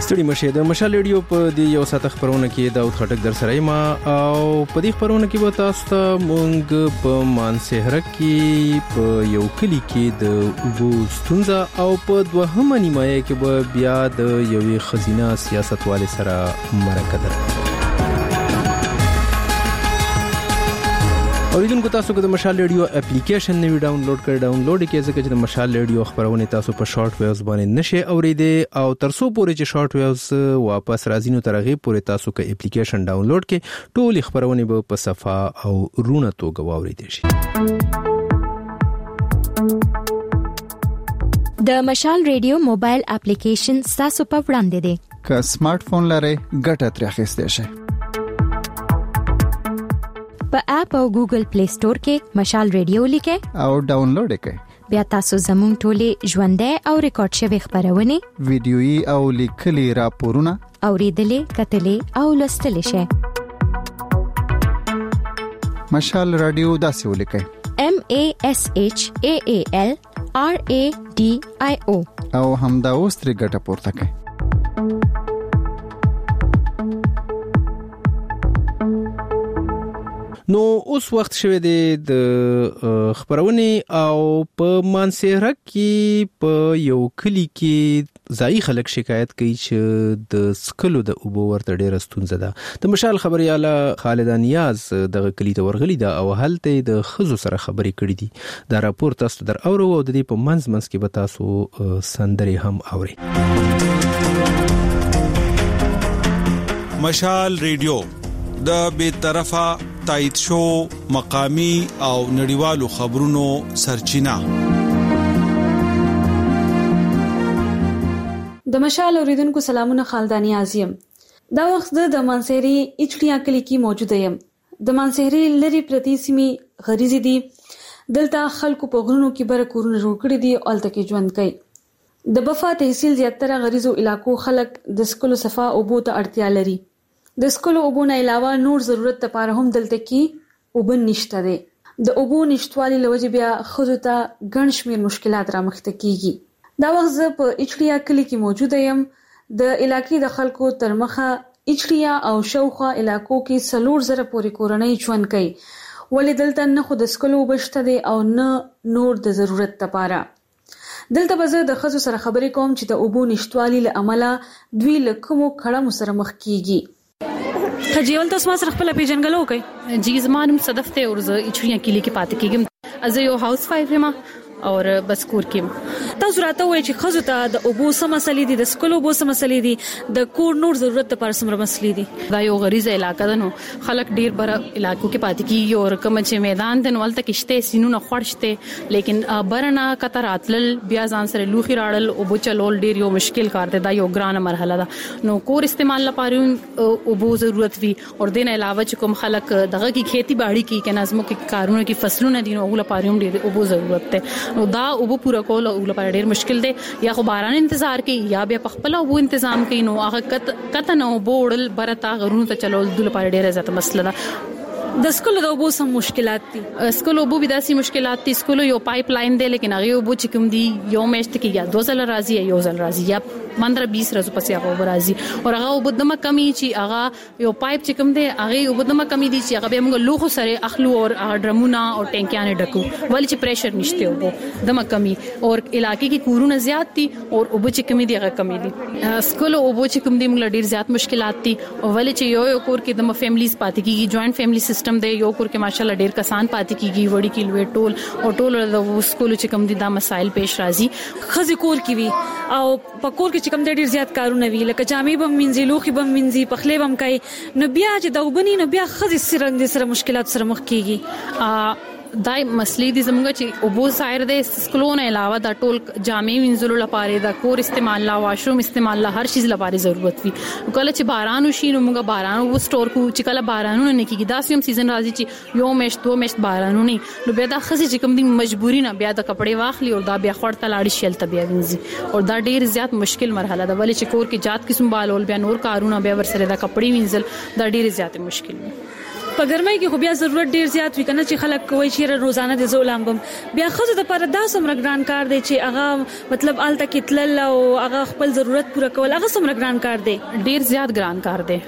ستړي مشه د مشال ریډیو په دی یو ساعت خبرونه کې داود خټک در سره ما او په دې خبرونه کې به تاسو ته مونږ په مانسهره کې په یو کلی کې د اوبو ستونزه او په دوهمه نیمایه کې به بیا د یوې خزینه سیاستوال سره مرکه ده. اوریدونکو تاسو که د مشال ریډیو اپلیکیشن نوی ډاونلوډ کې ځکه چې د مشال ریډیو خبرونه تاسو په شارټ ویوز باندې نشئ اوریدئ او ترڅو پورې چې شارټ ویوز واپس راځي نو ترغه پورې تاسو که اپلیکیشن ډاونلوډ کې ټول خبرونه به په صفه او رونه توګه واوریدئ شي. د مشال ریډیو موبایل اپلیکیشن تاسو په وړاندې دی. که سمارټ فون لرئ ګټه ترې اخیستئ شئ. په اپ او ګوګل پلی سٹور کې مشال ریډیو لیکئ او ډاونلوډ کړئ. بیا تاسو زموږ ټولې ژوندۍ او ریکارډ شوی خبرونه ویډیويي او لیکلي راپورونه اوریدلې کتلې او لوستلې شئ. مشال رادیو داسې ولیکئ MASHAALRADIO او همدا اوس ترې ګټه پورته کړئ. نو اوس وخت شوه د خبرونه او په مانسهره کې په یو کلی کې ځای خلک شکایت کوي چې د سکلو د اوبو ورته ډېر ستونزه ده. د مشال خبرياله خالد نیاز د کلی ته ورغلی ده او هلته د خزو سره خبرې کړې دي. دا راپور تاسو در اورو او د دې په منځ کې به تاسو سندري هم اوري. مشال ریډیو د بې طرفه تایید شو مقامی او نړیوالو خبرونو سرچینه. د مشال اوریدونکو سلامونه، خالدانی اعظم. دا وخت د مانسهری اچړیا کلی کې موجود یم. د مانسهری لری پرتی سیمې غریزي دي. دلته خلکو په غرونو کې بر کورونه جوړ کړي دي او الته کې ژوند کوي. د بفا تحصیل زیاتره غریزو علاقو خلک د سکلو صفا اوبو ته اړتیا لري. د سکلو اوبو نه علاوه نور ضرورت لپاره هم دلته کې اوبه نشته دي. د اوبو نشټوالي لوجه بیا خود ته ګڼ شمېر مشکلات رامخته کیږي. دا وخت زه په اچړیا کلی کې موجود یم. د علاقې د خلکو تر مخه اچړیا او شاوخوا علاقو کې 4,000 پورې کورنۍ ژوند کوي. ولې دلته نه خو د سکلو بشته دي او نه نور د ضرورت لپاره. دلته به زه د خزو سره خبرې کوم چې د اوبو نشټوالي له امله دوی له کومو کړمو سره مخ کیږي. خجیول تاسو ما سره خپل پیژنګلو کوي؟ جی زما نوم صدف ته او زه اچړیا کلی کې پاتې کېږم. از یو هاوس وایف یم او بس کور کې. تاسو راته وایي چې خزو ته د اوبو سم مسلې دي، د سکلو اوبو سم مسلې دي، د کور نور ضرورت لپاره سم مسلې دي. دا یو غریزه علاقه ده، نو خلک ډیر بر علاقو کې پاتې کیږي او کوم چې میدان د نوالته کېشته سينونه خورشته، لیکن برنا کتر اتل بیا ځان سره لوخي راړل او بو چلول ډیر یو مشکل کار دی. دا یو ګرانه مرحله ده. نو کور استعمال لپاره اوبو ضرورت وي او دین علاوه چې کوم خلک دغه کی کھیتی باڑی کی کنازمو کې کارونه کې فصلونه دي نو لپاره هم ډیر اوبو ضرورت ده. نو دا اوبو پورا کول او لپاره ډیر مشکل دی. یا خو باران انتظار کوي یا بیا خپل اوبو تنظیم کوي. نو هغه کته نو بوړل برتا غرونو ته چلول د لپاره ډیره زیاته مسله ده. د سکلو د اوبو سم مشکلات دي. سکلو اوبو بداسي مشکلات دي. سکلو یو پایپ لاین دی لیکن هغه اوبو چې کوم دی یو میشت کې یا 2 ځله راځي یا یو ځل راځي یا 15-20 ورځې پسې هغه راځي او هغه اوبو دمه کمی چې هغه یو پایپ چې کوم دی هغه اوبو دمه کمی دي چې هغه به موږ لوخو سره اخلو او ډرمونه او ټینکیانه ډکو ولې چې پریشر نشته اوبو دمه کمی او علاقې کې کورونه زیات دي او اوبو چې کمی دی هغه کمی دي. سکلو اوبو چې کوم دی موږ ډیر زیات مشکلات دي او ولې چې یو کور کې دمه فیملیز پاتې کیږي. جوائنٹ فیملی سیستم دی. یو کور کې ماشاءالله ډیر کسان پاتې کیږي وړي کې لوی ټول او ټول د سکول چې کوم دي دا مسائل پیش راځي. خزي کور کې وي او په کور کې چې کوم ډیر زیات کارونه وی لکه جامې بم منځي، لوخي بم منځي، پخلې بم کوي. نو بیا چې دا وبني نو بیا خزي سره مشکلات سره مخ کیږي. دای مسلې دي زموږ چې اوبو ظاهر د سکلون علاوه د ټول جامې وینځلو لپاره د کور استعمال لا واشروم استعمال لا هر چیز لپاره ضرورت وي. کله چې باران وشي نو موږ باران و سٹور کو چې کله بارانونه نه کیږي دا سیم سیزن راځي چې یو میشت 2 میشت بارانونه نو بیا د خزي چې کوم دي مجبوری نه بیا د کپڑے واخلي او دا بیا خړته لاړي شل ته بیا وینځي او دا ډیر زیات مشکل مرحله ده. ولې چې کور کې جات قسم بالول بیا نور کارونه بیا ورسره د کپڑے وینځل دا ډیر زیات مشکل وي. په ګرمۍ کې خو بیا ضرورت ډیر زیات وي کنه چې خلک کوي چې روزانه د زولام بم بیا خو د پر دا سمره ګران کار دی چې هغه مطلب آلته کې تلل او هغه خپل ضرورت پوره کول هغه سمره ګران کار دی ډیر زیات ګران کار دی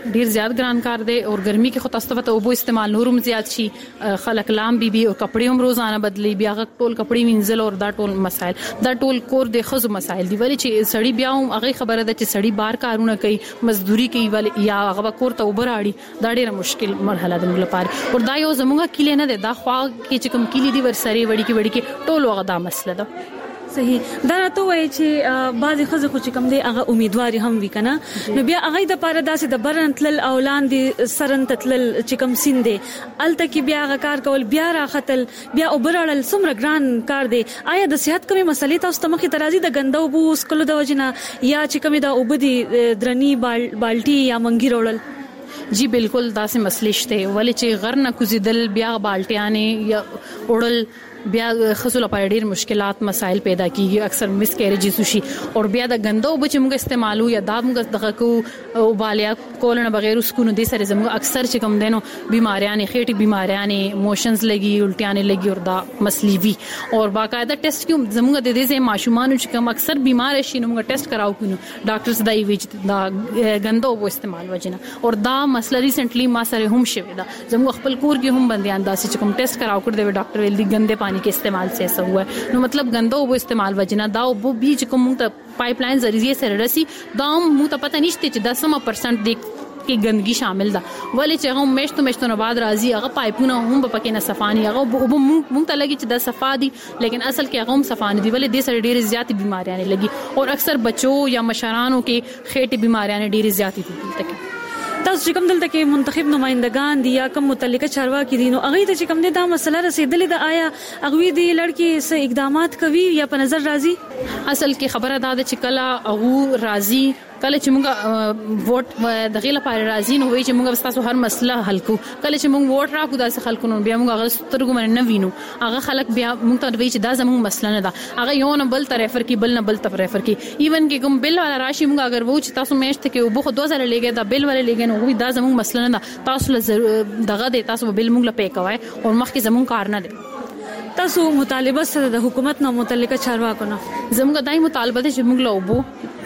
او ګرمي کې خو تاسو ته وبو استعمال نورم زیات شي خلک لام بي او کپڑے هم روزانه بدلی بیا هغه ټول کپڑے وینځل او دا ټول مسائل دا ټول کور د خزو مسائل دی ولی چې سړی بیا هم هغه خبره ده چې سړی بار کارونه کوي مزدوري کوي ولی یا هغه کور ته وبراړي دا ډیره مشکل مرحله ده موږ لپاره او دا یو زموږه کلی نه ده دا خو کې چې کوم کلی دی ورسره وړي کې ټول وغه دا مسله ده صحیح دا راته وایي چې بعضی خزه خو چې کوم دی هغه امیدواري هم وی کنه نو بیا هغه د پاره داسې د برنتل اولان دي سرن تتل چې کوم سین دی الته کې بیا هغه کار کول بیا راختل بیا وبرړل سمره ګران کار دی آیا د صحت کمی مسلې تاسو ته مخې ترازی د غندو بو سکلو د وجنه یا چې کمی دا وبدي درنی بالټي یا منګي وړل جی بالکل داسې مسلې شته ولی چې غر نه کوزیدل بیا بالټیانه یا وړل بیا خصوصا په ډیر مشکلات مسائل پیدا کیږي اکثر مس کیریجز وشي او بیا د غندو بچ موږ استعمالو یا دا موږ دغه کو او بالیا کولنه بغیر اسکو دي سره زموږ اکثر چې کوم دینو بیماریاں خېټي بیماریاں موشنز لګي الټیاں لګي او دا مسلې وی او باقاعده ټیسټ کوم زموږ د دې ماشومان چې کوم اکثر بیمار شي نو موږ ټیسټ کراو کینو ډاکټرز دای وی چې دا غندو وو استعمال وجنه او دا مسله ریسنټلی ما سره هم شوه دا زموږ خپل کور کې هم بنديان داسې چې کوم ټیسټ کراو کړ دی ډاکټر ویل دي غنده پانی के इस्तेमाल से ऐसा हुआ है नो मतलब गंदा वो इस्तेमाल वजना दा वो बीच को मुंह पाइपलाइन जरिए से रसी दाम मुंह पता नहीं چې 10% देख की गंदगी शामिल ده ولی چې هم مشتو بعد راځي هغه پایپونه هم په کې نه صفانی هغه مونږ ته لګي چې د صفا دي لیکن اصل کې هغه هم صفانی دي ولی د سره ډېر زیات بیماریاں لګي او اکثر بچو یا مشرانو کې خېټه بیماریاں ډېر زیات دي تک تاسو چې کوم دلته کې منتخب نمائندگان دي یا کوم متعلقه چارواکي دي نو هغه ته چې کوم دا مسله رسیدلې ده آیا هغه دي لړکی څه اقدامات کوي یا په نظر راځي اصل کې خبره ده چې کله هغه راځي کله چې موږ ووټ د غیله پر راځي نو وایي چې موږ تاسو هر مسله حل کو کله چې موږ ووټ راکو داسې خلکو نو بیا موږ هغه سترګو باندې نه وینو هغه خلک بیا موږ ته وایي چې دا زموږ مسله نه ده هغه یو نه بل طرفر کې بل نه بل طرفر کې ایون کې کوم بل والا راشي موږ اگر وو چې تاسو میشته کې وبخو 2000 لګي دا بل ولا لګي نو دا زموږ مسله نه ده تاسو له دغه دي تاسو بل موږ له پې کوي او مخکې زموږ کار نه دی تاسو مطالبه سره د حکومت نو متعلقه چارواکو نه زموږ دای مطالبه ده چې موږ له وبو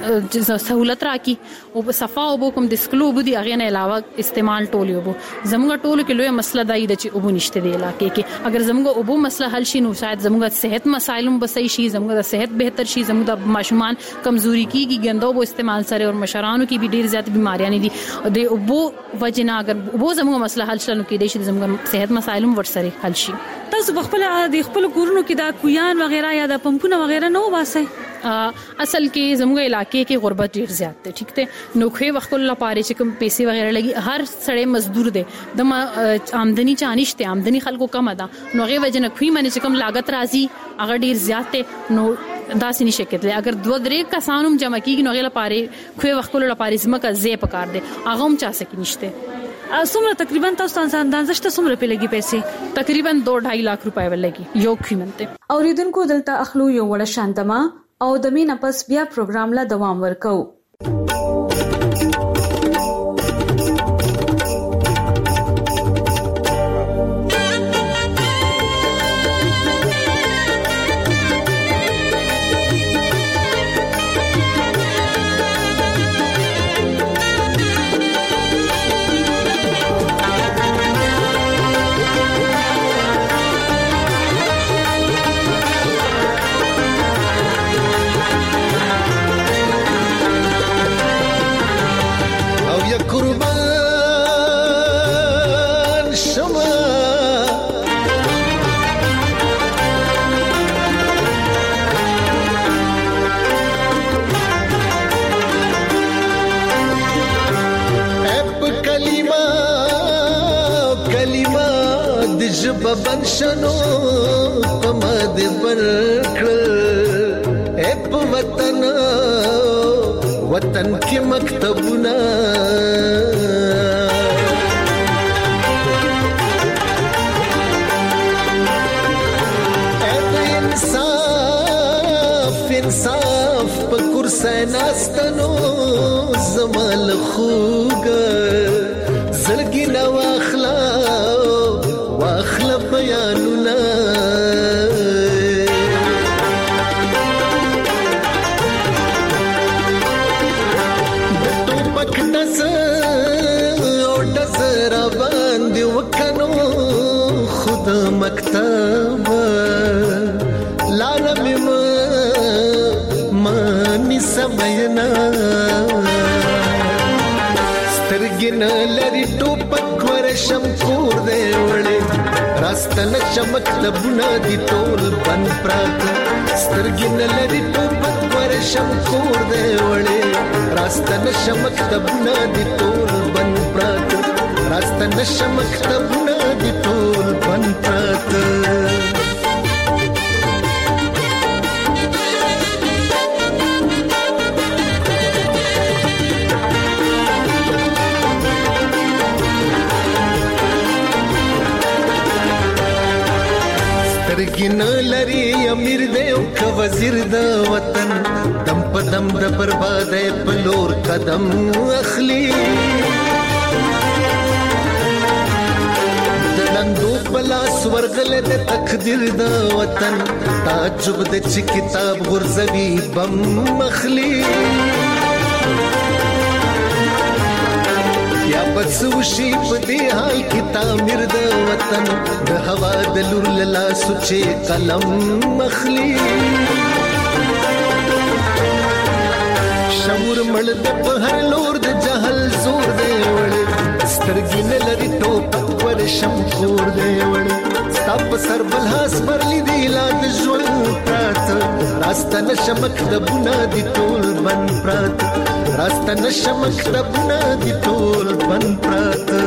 سہولت راکې او صفا او کوم د سکلو بو دي هغه نه علاوه استعمال ټولیو بو زموږ ټولو کې لوی مسله دی چې وبو نشته دی علاقې کې اگر زموږ وبو مسله حل شي نو شاید زموږ صحت مسایل هم بسې شي زموږ د صحت بهتر شي زموږ د ماشومان کمزوري کیږي ګندو بو استعمال سره او مشرانو کې به ډیر زیات بیماریاں دي د وبو وجنا اگر وبو زموږ مسله حل شنو کې دي چې زموږ صحت مسایل هم ورسره حل شي تاسو خپل د خپل کورونو کې دا کویان وغیرہ یا د پمپونه وغیرہ نو واسه اصل کې زموږ علاقې کې غربت ډیر زیات دی ٹھیک ته نوخه وخت الله پاره چې کوم پیسې وغیرہ لګي هر سړی مزدور دی د آمدنی چانشته آمدنی خلکو کم ده نو غي وجنه خوې منی چې کوم لاګت راځي هغه ډیر زیات دی نو داسې نشي کېدلی اگر 2-3 کسانو جمع کیږي نو غي لپاره خوې وخت الله پاره زمکه زی پکار دی هغه هم چا سکی نشته څومره تقریبا تاسو ته اندازه څومره په لګي پیسې تقریبا 2.5 لک روپے ولګي یو خیمنته اوریدونکو دلته اخلو یو وړ شانتما او د مینه پس بیا پروګرام لا دوام ورکو بنشنو پمد برکل اپ وطن کی مکتبنا انصاف پکر سیناستنو زمال خوګ زړګي نو اخلاق بیانونه د ټوپک ډز او ډز را باندې وکنو خود مکتب لاره مې مانی سمینا سترګې نه لري ټوپک ورشم کور دی وړې راستن چمک تبونه دي ټول بند پرات سترګې نه لري ټوپک ورشم کور دی وړې راستن چمک تبونه دي ټول بند پرات راستن چمک تبونه دي ټول بند پرات سترګین لري امیر دی او که وزیر د وطن دم په دم د بربادۍ په لور قدم اخلي د لندو په لاس ورغله د تقدیر د وطن تعجب د چې کتاب غورځوي بم اخلي یا بس وشي په دې حال کې تعمیر د وطن د هوا د لور لاله سوچې قلم مخلي شمور مړ د په هر لور د جهل زور دی وړي سترګې نه لري ټوپک ورشم کور دی وړي ستا په سر بل هاس برلی دی لا د ژوند پراته راسته نشم مکتبونه دي ټول بند پراته راسته نشم مکتبونه دي ټول بند پراته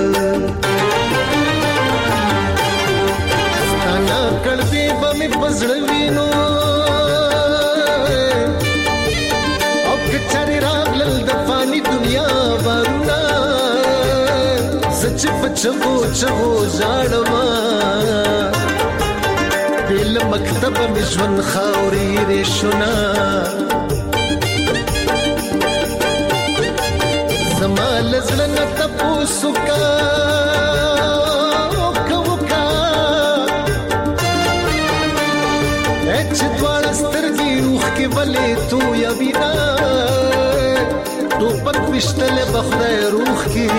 ستانا کړبې به مې پزړه وینو او که چارې راغلل د فاني دنیا بارونه سچ پچغو چغو ژاړما بل مکتب مې ژوند خاورې ریشونه زما لزړه نه تپوسو کا چې دواړه سترګې روح کې ولې تو یا وینا ټوپک وشتله بخدای روح کې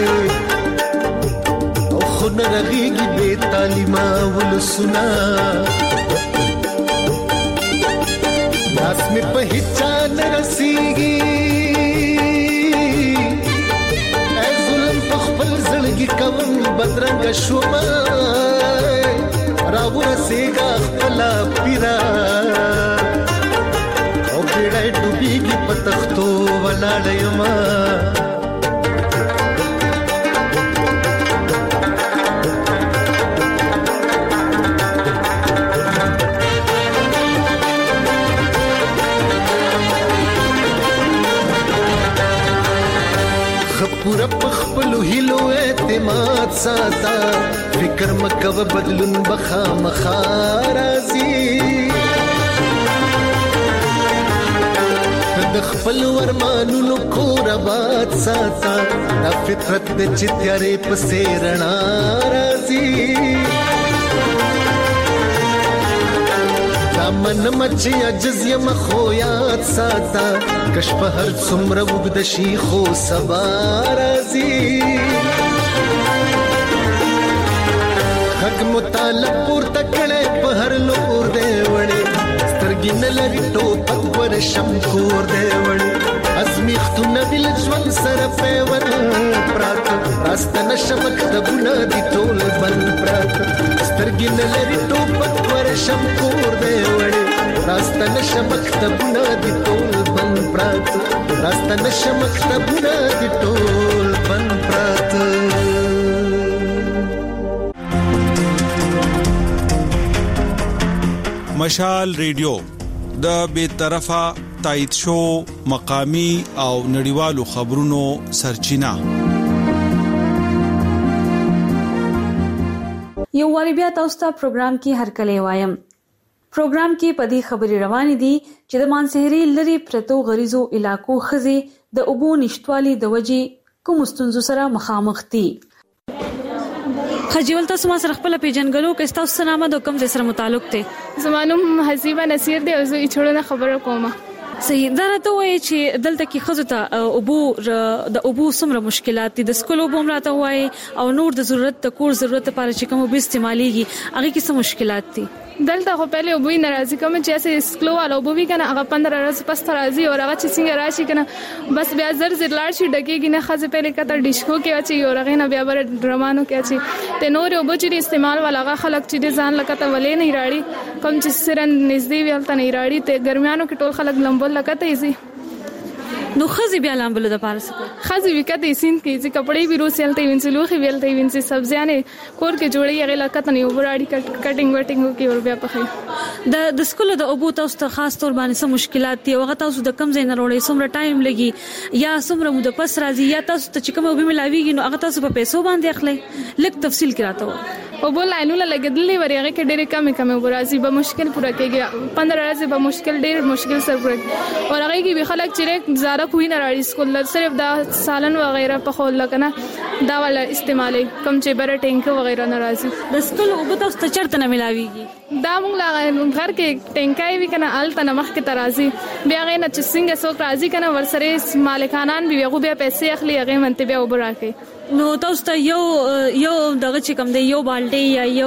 او خو نه رغېږي بې تعلیمه ولسونه لاس مې په هیچا نه رسېږي ای ظلم په خپل زړګي کوم بدرنګه شومه راورسېږه خپله پیره او بیړی ډوبېږي په تختو ولاړه یمه پورا پخپلو هیلو اعتماد ساتا فکر مکو بدلون بخا مخارازی د خپل ورمانونو کور آباد ساتا دا فطرت د چتیارې پسې رڼا راځي من مچي عجز یم خو یاد ساتا کش په هر څومره وګد شي خو سبا راځي حق مطالب پورته کړي په هر لور دی وړي سترګې نه لري ټوپک ورشم کور دی وړي ازمیختونه دل ژوند سره پیون پراته راسته نشم مکتبونه دي ټول بند پراته سترګې نه لري ټوپک ورشم کور دی وړي راسته نشم مکتبونه دي ټول بند پراته راسته نشم مکتبونه دي ټول بند پراته مشال ریډیو د بے طرفه تایید شو مقامی او نړیوالو خبرونو سرچینه یو واری بیا تاسو ته پروګرام کې هرکلی وایم پروګرام کې پدې خبري روانې دي چې د مانسهري لري پرتو غریزو علاقو خزي د اوبو نشټوالي د وجې کوم ستونزو سره مخامخ دي خجول تاسو ما سره خپل پیژنګلو کې تاسو نامه د کوم ځای سره متعلق دی؟ زمانوم حسیبه نصیر دی او زه یې خبره کوم. صحیح دا راته وایي چې دلته کې خزو ته اوبو څومره مشکلات دي؟ د سکول اوبو راته وایي او نور د ضرورت د کور ضرورت لپاره چې کوم اوبو استعماليږي هغه کې څه مشکلات دي؟ دلته خو پهله اوبو ناراضي کوم چې اسه سکلو والا اوبو وی کنه هغه 15 ورځې پس راځي او هغه چې څنګه راشي کنه بس بیا زر لاړ شي ډکیږي نه خزه پهله کته ډیشکو کې اچي او هغه نه بیا بر ډرمانو کې اچي ته نور اوبو چې استعمال والا هغه خلک چې ځان لکته ولې نه راړي کوم چې سرن نږدې ویلته نه راړي ته ګرمیانو کې ټول خلک لمبل لکته ایزي نو خزي بیا لامبلو د پارس خزي وکته سین کې چې کپڑے وی روسلته وینځي لوخي ویلته وینځي سبزیانه کور کې جوړي هغه لکته نه وراړي کټینګ وټینګ کې ور بیا پخې د سکول د اوبو تاسو ته خاص تور باندې څه مشکلات دي او هغه تاسو د کم ځای نه وروړي څومره ټایم لګي یا څومره مو د پس راځي یا تاسو ته چې کوم اوبو ملاويږي نو هغه تاسو په پیسو باندې اخلي لږ تفصیل کراته او بل لاینونه لګیدلې ورغه کې ډېر کم ورازي به مشکل پورا کېږي 15 ورځې به مشکل ډېر مشکل سره پورا او هغه کې به خلک چې زاره کوی نه راړي سکول صرف دا سالن وغیرہ په خول لکنه دا ولا استعمالي کم چې بر ټینک وغیرہ ناراضي د سکول او به تاسو چرته نه ملاويږي دا موږ لا غر کې ټینکای وی کنه ال تنه مخ کې ترازي بیا غي نه چې څنګه څوک راضي کنه ورسره مالکانان بیا پیسې اخلي هغه منته بیا وبراکي نو تاسو ته یو دغه چې کوم دی یو بالټي یا یو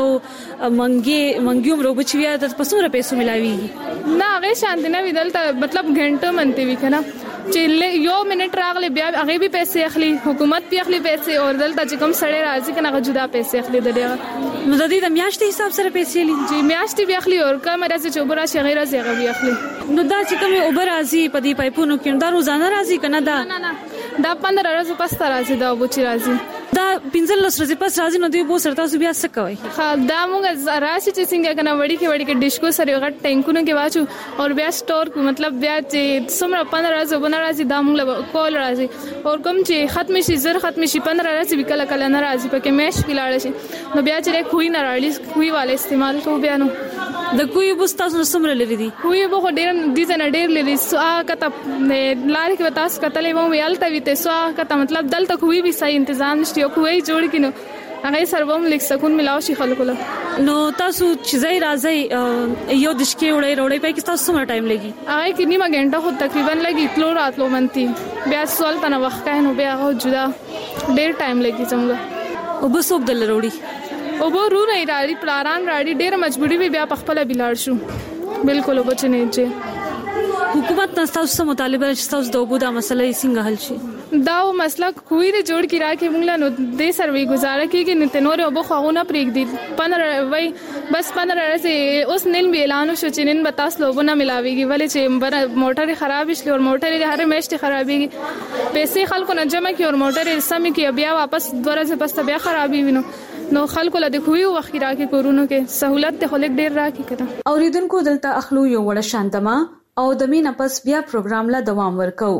منګیوم روب چې بیا د پسوره پیسو ملاويږي نه هغه شانت نه ویدلته مطلب غنټه منته وی کنه چې یو منټ راغلی بیا هغه به پیسې اخلي حکومت به اخلي پیسې او دلته چې کوم سړی راځي کنه جدا پیسې اخلي د دې نو د دې د میاشتې حساب سره پیسې لې چې میاشتې به اخلي او کوم راځي چې وبرا شي غیر راځي هغه به اخلي نو دا چې کوم اوبر راځي په دې پایپونو کې دا روزانه راځي کنه دا دا 15 ورځې پس راځي دا وبو چې راځي دا 15 ورځې پس راځي نو دوی به سره تاسو بیا څه کوي؟ دا موږ راشي چې څنګه کنه وړي کې ډیشکو سره غټ ټینکونو کې واچو او بیا سٹور کو مطلب بیا چې سمره 15 ورځې بنا راځي دا موږ کول راځي او کوم چې ختم شي زر ختم شي 15 ورځې وکړه کله نه راځي پکې میش کلاړ شي نو بیا چې خوې نه راړي خوې والے استعمال کو بیا نو د کوی بوس تاسو سمره لري دي کوی به ډېر دي نه ډېر لري سو کته لارې کې تاسو کتلې مو ویالته ویته سو کته مطلب دلته کوی به صحیح تنظیم نشته کوی جوړ کینو هغه سروم لیک سکون ملاو شي خلکو له نو تاسو چې ځای راځي یو دشکې وړي په کې تاسو سمره ټایم لګي هغه کې نیمه غنټه خو تقریبا لګي تلو راتلو منتي بیا سوال تنه وخت کین نو بیا جدا ډېر ټایم لګي څنګه او بس وګ دل وروړي او به رو نه راړي پلاران راړي ډېر مجبوری وي بیا په خپل بلاړ شو بالکل وبچنه چې حکومت تاسو مطالبه چې تاسو د اوبو د مسلې څنګه حل شي دا مسله کوی د جوړ کی راکې موږ نو د سروي گزاره کیږي نو تنور اوبو خواونه پریک دي 15 وای بس 15 ورځې اوس نن به اعلان شو چې نن به تاسو لوبونه ملاويږي ولې چې موټر خراب شي او موټر هر میشت خرابيږي پیسې خلکو نه جمع کی او موټر سمي کی بیا واپس دوره پس بیا خرابي وینو نو خلکو له خوې وخت راکې کورونو کې سہولت ته خلک ډېر راکې کړه اوریدونکو دلته اخلو یو وړ شانتما او د مینه پس بیا پروګرام لا دوام ورکو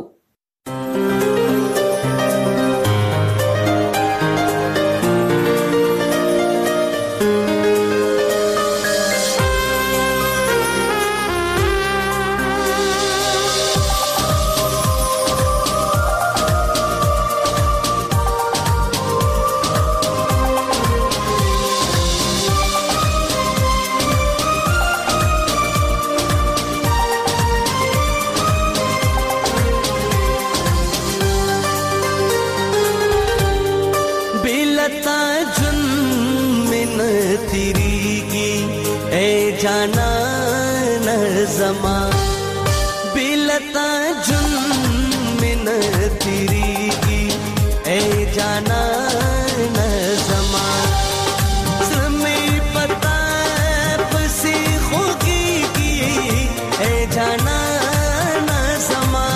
जाना न ज़मा बिलता जुन में न तिरीगी ए जाना न ज़मा ज़मी पता पसी खुगी की ए जाना न ज़मा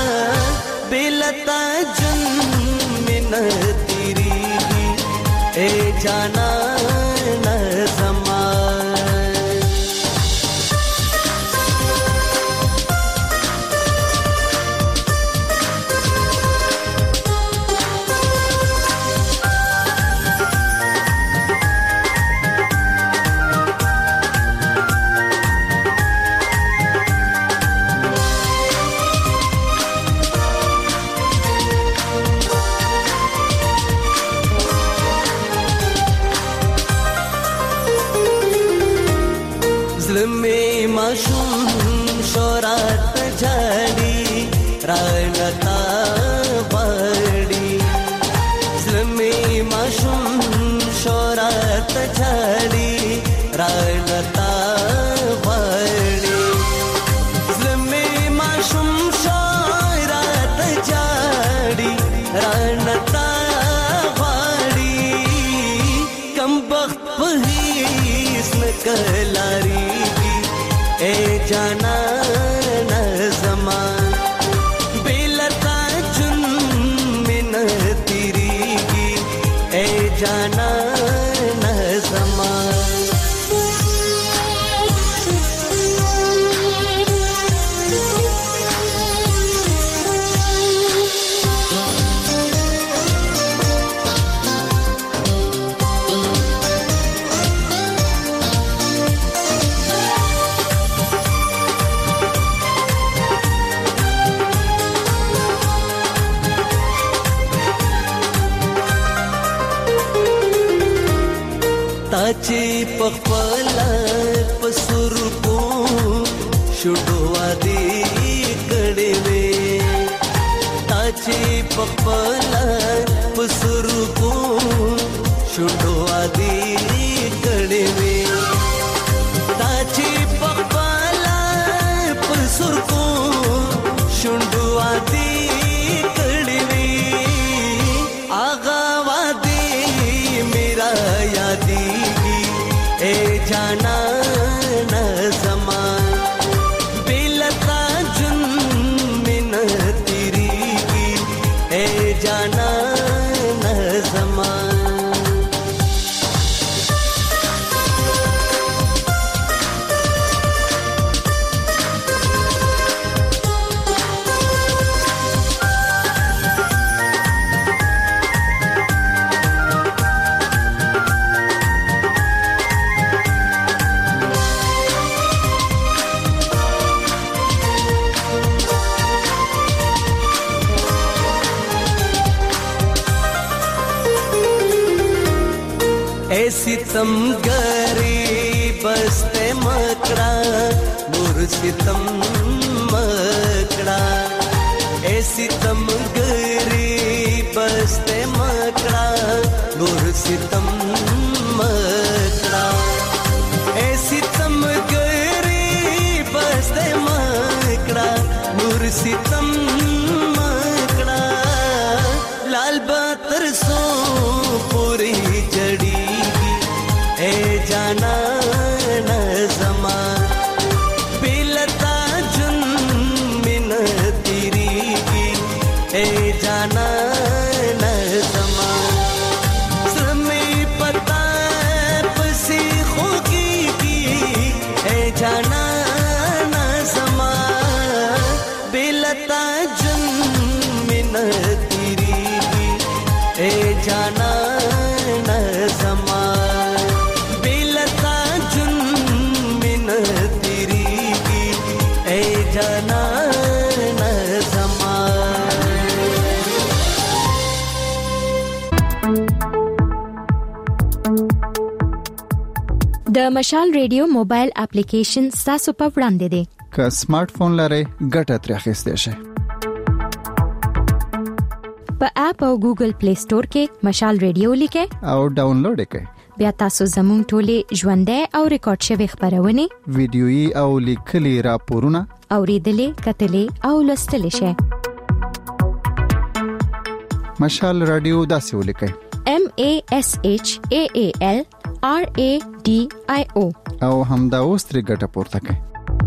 बिलता जुन में न तिरीगी ए जाना न ज़मा زلمي ماشوم شورات جاړي رانتا باړي زلمي ماشوم شورات جاړي رانتا باړي زلمي ماشوم شورات جاړي رانتا کلاری اے جانا نظمان بیلتا جن من تیری اے جانا نظمان ताची पखपला पसुर को शुडवा दी कड़वे ताची पखपला पसुर को शुडवा दी कड़वे ताची पखपला पसुर को शुडवा दी कड़वे आगा वादी मेरा यादी ए जाना न ज़मान बेलता जुन मिन तेरी ए जाना न ज़मान सितम गरीब बस्ते मकड़ा नूर सितम मकड़ा ए सितम गरीब बस्ते मकड़ा नूर सितम मकड़ा ए सितम गरीब बस्ते मकड़ा नूर सितम मकड़ा लाल बातर सो पूरी जड़ी ए जाना न ज़मान बेलता जुन मिन तेरी ए जाना न ज़मान समय पता पसी होगी ए जाना न ज़मान बेलता जुन मिन तेरी ए जाना न ज़मान जाना न د مشال ریډیو موبایل اپلیکیشن تاسو په وړاندې دی که سمارټ فون لرئ ګټه ترې اخیستئ شئ په اپ او ګوګل پلی سٹور کې مشال ریډیو لیکئ او ډاونلوډ یې کړئ بیا تاسو زموږ ټولې ژوندۍ او ریکارډ شوی خبرونه ویډیويي او لیکلي راپورونه اوریدلې کتلې او لوستلې شئ مشال رادیو داسې ولیکئ MASHAALRADIO او همدا اوس ترې ګټه پورته کړئ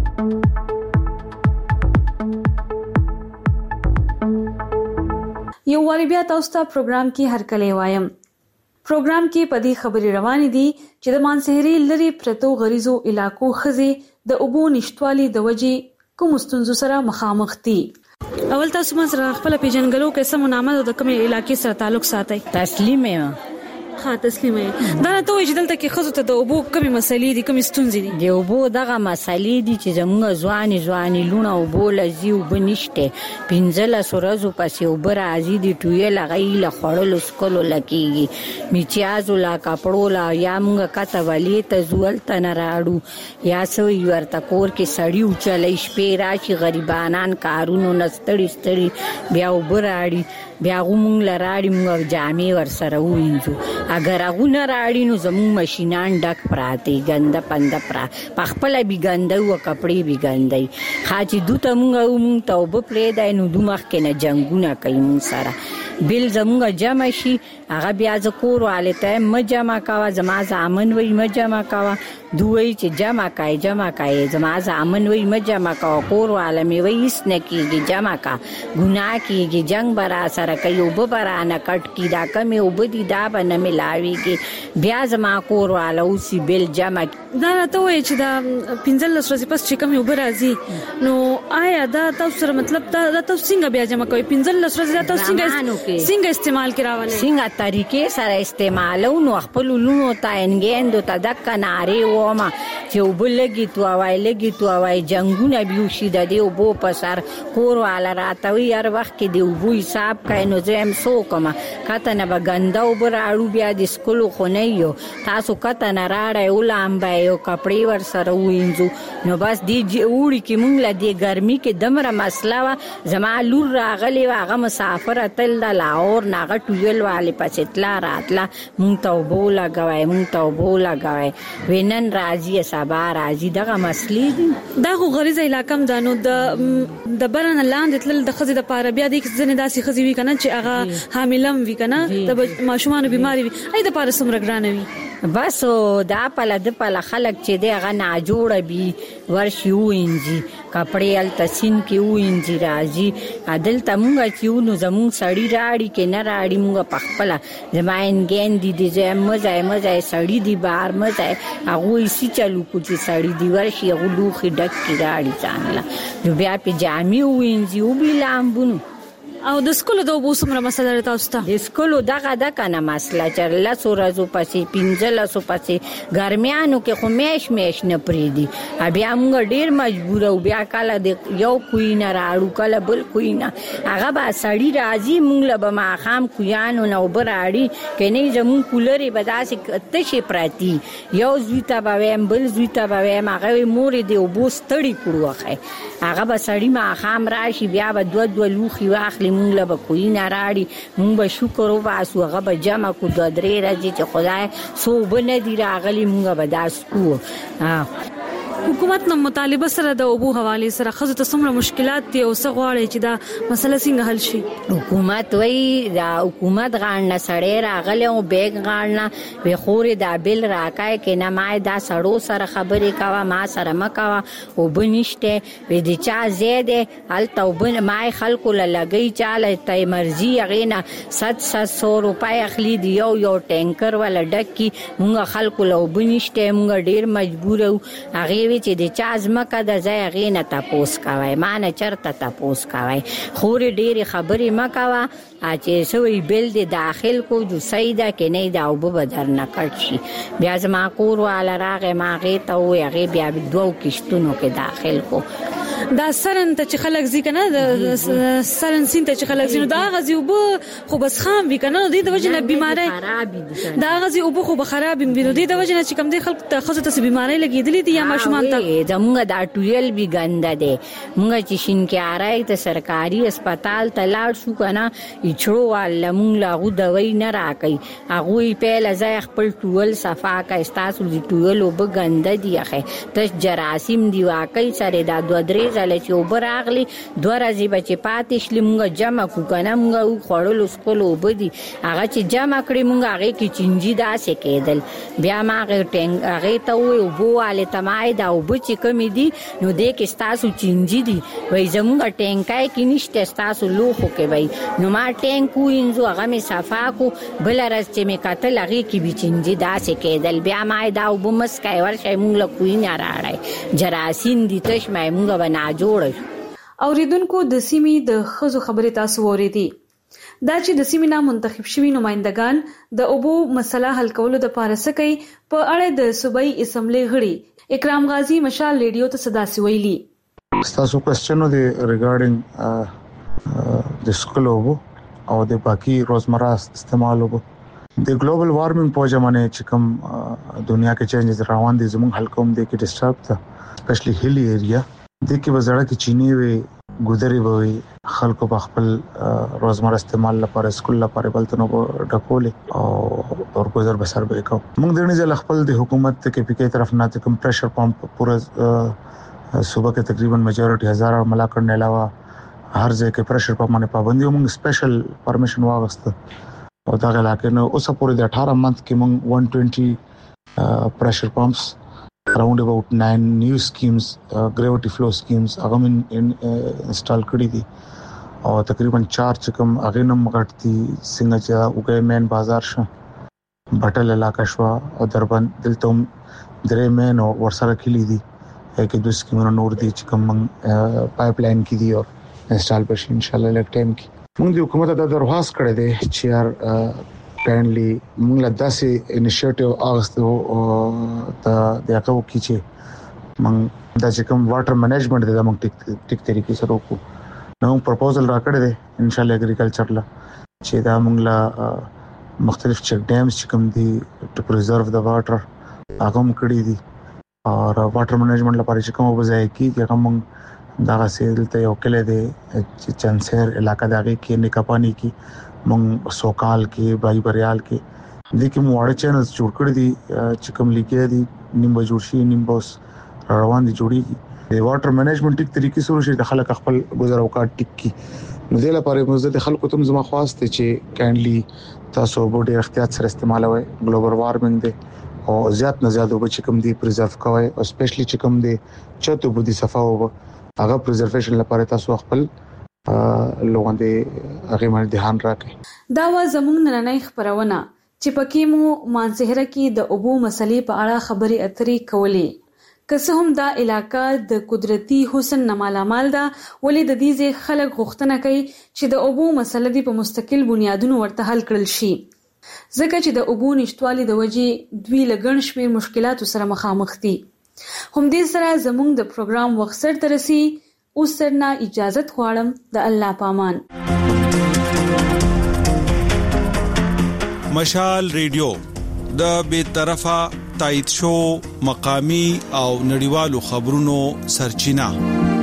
یو واری بیا تاسو ته پروګرام کې هرکلی وایم پروګرام کې پدې خبري روانې دي چې د مانسهري لري پرتو غریزو علاقو خزي د اوبو نشټوالي د وجې کوم ستونزو سره مخامخ دي اول تاسو مزه خپل پیژنګلو کې سمو نامه د کومې علاقې سره تعلق ساتي تسلیمه ها تسلیمه دا ته وایي چې دلته کې خزو ته د اوبو کمی مسلې دي کمی ستونزې دي د اوبو دغه مسلې دي چې زموږ ځواني لونه اوبو لزي اوبه نشته 15 ورځو پسې اوبه راځي د ټویل هغې له خوړلو سکلو لکېږي میچیازو لا کپړو لا یا موږ کته ولې ته ځو هلته نه راړو یا څه وي ورته کور کې سړي وچلی شپې راشي غریبانان کارونو نه ستړي بیا اوبه راړي بیا هغه موږ له راړي موږ جامې ورسره ووینځو اگر هغه نه راړي نو زموږ مشینان ډک پراته ګنده پنده په خپله بې ګندوي او کپړې بې ګندوي ښه چې دوی ته موږ ته اوبه پرېږدی نو دوی مخکې نه جنګونه کوي موږ سره بیل زموږ جمع شي هغه بیا زه کور والې ته مه جمع کوه زما زامن وایي مه جمع کوه دوی وایي چې جمع کوئ زما زامن وایي مه جمع کوه کور واله مې وایي هېڅ نه کېږي جمع کوه ګناه کېږي جنګ به را سره کوي اوبه به رانه کټ کړي دا کمې اوبه دي دا به نه میلاویږي بیا زما کور واله اوسي بیل جمع دا راته وایي چې دا 15 ورځې پس چې کمې اوبه راځي نو آیا دا تاسو سره مطلب دا تاسو څنګه بیا جمع کوئ 15 ورځې دا تاسو څنګه استعمال کې راولئ څنګه طریقې سره استعمالو نو خپلو لونو ته انګیندو ته دکه نارې ومه چې اوبه لږې تووایي جنګونه به وشي د دې اوبو په سر کور واله راته وایي هر وخت کې د اوبو حساب کوئ نو زه هم څه وکړمه کته نه به ګنده اوبه راړو بیا د څښلو خو نه یو تاسو کته نه راړئ ولامبئ او کپړې ورسره ووینځو نو بس دې اوړي کې موږ له دې ګرمي کې دومره مسله وه زما لور راغلې وه هغه مسافره تل د لاهور نه هغه ټویل والې پسې تله راتله موږ ته اوبه ولګوئ وی نن راځي سبا راځي دغه مسلې دي دا خو غریزه علاقه هم ده نو د بره نه لاندې تلل د ښځې دپاره بیا دې ځینې داسې ښځې وي که نه چې هغه حامله هم وي که نه د ماشومانو بیمارې وي هغې دپاره څومره ګرانه وي بس دا پله د پله خلک چې دی هغه ناجوړه وي ورشي ووینځي کپړې هلته سیند کې ووینځي راځي دلته مونږ چې یو نو زمونږ سړي راړي کې نه راړي مونږ په خپله زما انګیندې دي زه یم مه ځئ سړي دي بهر مه ځئ هغوی سي چلو کو چې سړي دي ورشي هغو لوښي ډک کړي راړي ځان له نو بیا پې جامې ووینځي وبې لامبونو او د سکولو د اوبو څومره مسله ده تاسو ته د سکولو دغه کنه مسله چې 10 ورځو پسې 15 پسې ګرمیانو کې خو میش نه پرېږدي بیا موږ ډېر مجبوره او بیا کله د یو کوی نه راړو کله بل کوی نه هغه به سړي راځي موږ له به ماښام کویانو نه اوبه راړي که نه زموږ کولرې به داسې تشې پرتي یو زوی ته به ویم بل زوی ته به ویم هغه وایي مورې د اوبو ستړي کړو هغه به سړي ماښام راشي بیا به 2 لوښي واخلي مونږ له به کوی نه راړي مونږ به شکر وباسو هغه به جمع کړو 2-3 ورځې چې خدای څو اوبه نه دي راغلي مونږ به دا څکو حکومت نه مطالبه سره د اوبو حوالې سره ښځو ته څومره مشکلات دي او څه غواړي چې دا مسله څنګه حل شي حکومت وایي دا حکومت غاړ نه سړی راغلی او بیګ غاړ نه وی خورې دا بل راکای کې نه ما دا سړو سره خبرې کوه ما سره مه کوه اوبه نشته وی د چا ځای دی هلته اوبه ما خلکو له لګوي چاله ته مرضي هغې نه 700 روپۍ اخلي د یو ټینکر والا ډک کړي مونږ خلکو له اوبه نشته مونږ ډېر مجبوره وو هغې چې د چا ځمکه ده ځای هغې نه تپوس کوئ ما نه چېرته تپوس کوئ خورې ډېرې خبرې مه کوه چې څه وایي بل دې داخل کو جو صحیح ده که نه دا اوبه به درنه کټ شي بیا زما کور واله راغی ما هغې ته ووایي هغې بیا 2 کشتونو کې داخل کو دا سرن ته چې خلک ځي که نه د سرن سیند ته چې خلک ځي نو دا هغه ځي اوبه خو بس خام وي که نه نو دې د وجې نه بیماری دا هغه ځي اوبه خو به خراب وي نو دې د وجې نه چې کوم دی خلکو ته ښځو ته څه بیماری لګېدلې دي یا ماشومان ته زمونږ دا ټویل بي ګنده دی مونږ چې شینکیاری ته سرکاري اسپتال ته لاړ شو که نه اچړو واله مونږ له هغو دوی نه راکوي هغوی پهله ځای خپل ټویل صفا کوي ستاسو د ټویل اوبه ګنده دي یخې تش جراثیم دي واقعي سره دا 2-3 ځله چې اوبه راغلي 2 ورځې به چې پاتې شلې مونږ جمع کړو که نه مونږ خوړلو څښلو اوبه دي هغه چې جمع کړې مونږ هغې کې چینجي داسې کېدل بیا ما هغې ته ووایي اوبو والې ته ما دا اوبه چې کمې دي نو دې کې ستاسو چینجي دي وایي زمونږ ټینکای کې نشته ستاسو لوښو کې وایي نو ما ټینک ووینځو هغه مې صفا کړو بله ورځ چې مې کتل هغې کې به چینجي داسې کېدل بیا ما دا اوبه مه څکئ ورشئ مونږ له کوی نه راړئ جراثیم دي تش مې مونږ به ناجوړه شو اوریدونکو د سیمې د ښځو خبرې تاسو واورېدې دا چې د سیمې نه منتخب شوي نمائندگان د اوبو مسله حل کولو د پاره سکی په اړه د صوبایي اسمبلی غړي اکرام غازی مشال ریډیو ته صدا سویلی. تاسو کوېسچن دی ریګارډینګ د سکول اوبو او د باقی روزمره استعمال اوبو د ګلوبل وارمنګ په جمانه چې کوم دنیا کې چینجز روان دي زموږ حل کوم دي کې ډیسټرب ده سپیشلی هیلی ایریا د کې وزړه کې چینی وي ګودري وي خلکو په خپل روزمره استعمال لپاره سکول لپاره بلته نو ډکولې او ورګزر بسر به کو موږ د نړۍ خپل د حکومت کې پکې طرف نه کوم پریشر پمپ پورا صوبه کې تقریبا میجورټي هزار ملاقات نه علاوه هر ځای کې پریشر پمپ باندې پابندي موږ سپیشل پرمیشن واغسته او دا علاقې نو اوس پورې د 18 منث کې موږ 120 pressure pumps around about 9 new schemes gravity flow schemes هغه انسټال کړی دي او تقریبا 4 چکم هغه نم غټتي څنګه چې وګي مین بازار شو بټل علاقہ شو او دربند دلته درې مین او ورسره کلی دي کې دوه سکیمونه نور دي چې کوم پایپ لاین کې دي او انسټال بشي ان شاء الله لږ ټایم کې موږ د حکومت د درخواست کړې ده چې یار کاینلی موږ له داسې انیشیټیو اغستو او د هغه کې چې موږ د کوم واټر منیجمنت د موږ ټیک طریقې سره وکړو نو پروپوزل راکړی دی ان شاء الله اګریکلچر لا چې دا موږ له مختلف چک ډیمز چې کوم دي ټو پریزرو د واټر هغه موږ کړی دي او واټر منیجمنت لپاره چې کوم وځای کې هغه موږ دا سیل ته یو کله دی چې چنسر علاقہ دغه کې نکاپانی کې مونږ سوکال کې بای بریال کې د کوم واړه چینلز جوړ کړی دي چې کوم لیکي دي نیمه جوړ شي نیمه بوس روان دي جوړیږي د واټر منیجمنت ټیک طریقې سره شي د خلک خپل گزار اوقات ټیک کی نو د لپاره موږ د خلکو ته زما خواسته چې کاینلی تاسو بوډي احتیاط سره استعمالوي ګلوبل وارمنګ دی او زیات نه زیات وب چې کوم دی پریزرو کوي او سپیشلی چې کوم دی چته بودي صفه وب هغه پریزرویشن لپاره تاسو خپل لوګاندې هغه باندې ध्यान راکړئ. دا و زموږ نننۍ خبرونه چې پکې مو مانسهره کې د اوبو مسلې په اړه خبري اترې کولې که څه هم دا علاقہ د قدرتي حسن نه مالامال ده ولې د دې ځای خلک غوښتنه کوي چې د اوبو مسله دی په مستقل بنیادونو ورته حل کړل شي ځکه چې د اوبو نشټوالي د وجې دوی لګن شمیر مشکلاتو سره مخامخ دي. هم دې سره زموږ د پروګرام وخت سره ترسي اوس سرنا اجازت غواړم د الله پامان. مشال ریډیو د بے طرفه تایید شو مقامی او نړیوالو خبرونو سرچینه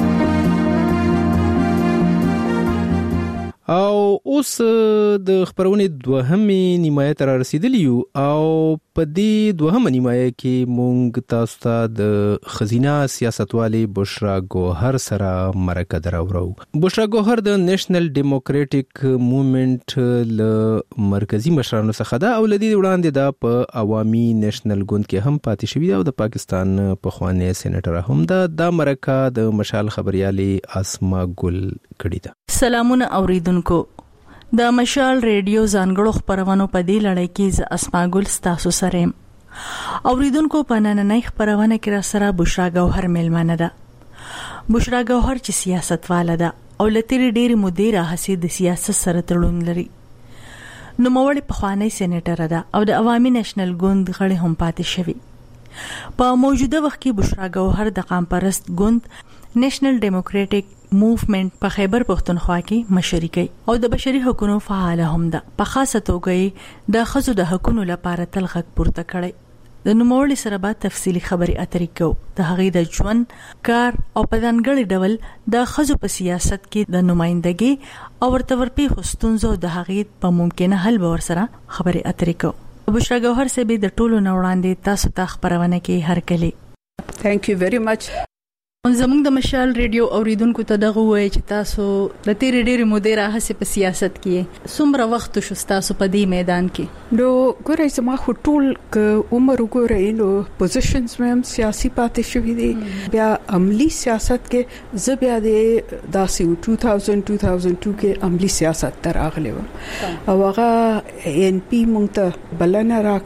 او اوس د خبرونه دوهمه نیمایه تر رسیدلی او په دې دوهمه نیمایه کې مونږ تاسو ته د خزینه سیاستوالي بشرا ګوهر سره مرکه دراوړو. بشرا ګوهر د نېشنل ډیموکراټک موومېنټ ل مرکزی مشرانو څخه ده او لدی وړاندې دا په عوامي نېشنل ګوند کې هم پاتې شوی او د پاکستان په خوانې سېنیټر هم د مرکه د مشال خبريالي اسما ګل کړی ده. سلامونه اوریدونکو د مشال ریډیو ځانګړو خبرونو په دې لړۍ کې ز اسما ګل تاسو سره اوریدونکو په نننۍ خبرونه کې را سره بشرا ګوهر ملمنه ده. بشرا ګوهر چې سیاستواله ده او لتري ډېر مدیر هسي د سیاست سره تړون لري نو موړ په خوانې سېنیټر ده او د عوامي نېشنل ګوند غړي هم پاتې شوی. په موجوده وخت کې بشرا ګوهر د قام پرست ګوند نېشنل ډیموکراټک موومېنټ په خیبر پښتونخوا کې مشري کوي او د بشري حقوقو فعال هم ده. په خاصه توګه د خزو د حقوقو لپاره تل غږ پورته کړي د نوموړي سره به تفصيلي خبري اترې کوو د هغې د ژوند کار او په ځانګړي ډول د خزو په سیاست کې د نمائندګي او ورته ورپی خستونزو د هغې په ممکنه حل به ورسره خبري اترې کوو. بشرا ګوهر سبي د ټولو نوړاندې تاسو ته خبرونه کې هر کله ثانک یو ویری مچ. زموږ د مشال ریډیو اوریدونکو ته دغه وایي چې تاسو د تیرې ډېرې مودې راهسې په سیاست کې څومره وخت شو تاسو په دې میدان کې؟ نو ګورئ زما خو ټول عمر وګورئ نو پوزیشنز مې سیاسي پاتې شوې دي بیا عملی سیاست کې زه بیا د داسې 2002 کې عملی سیاست تر اغلی وم او هغه ان پی مونږ ته بلنه راکړه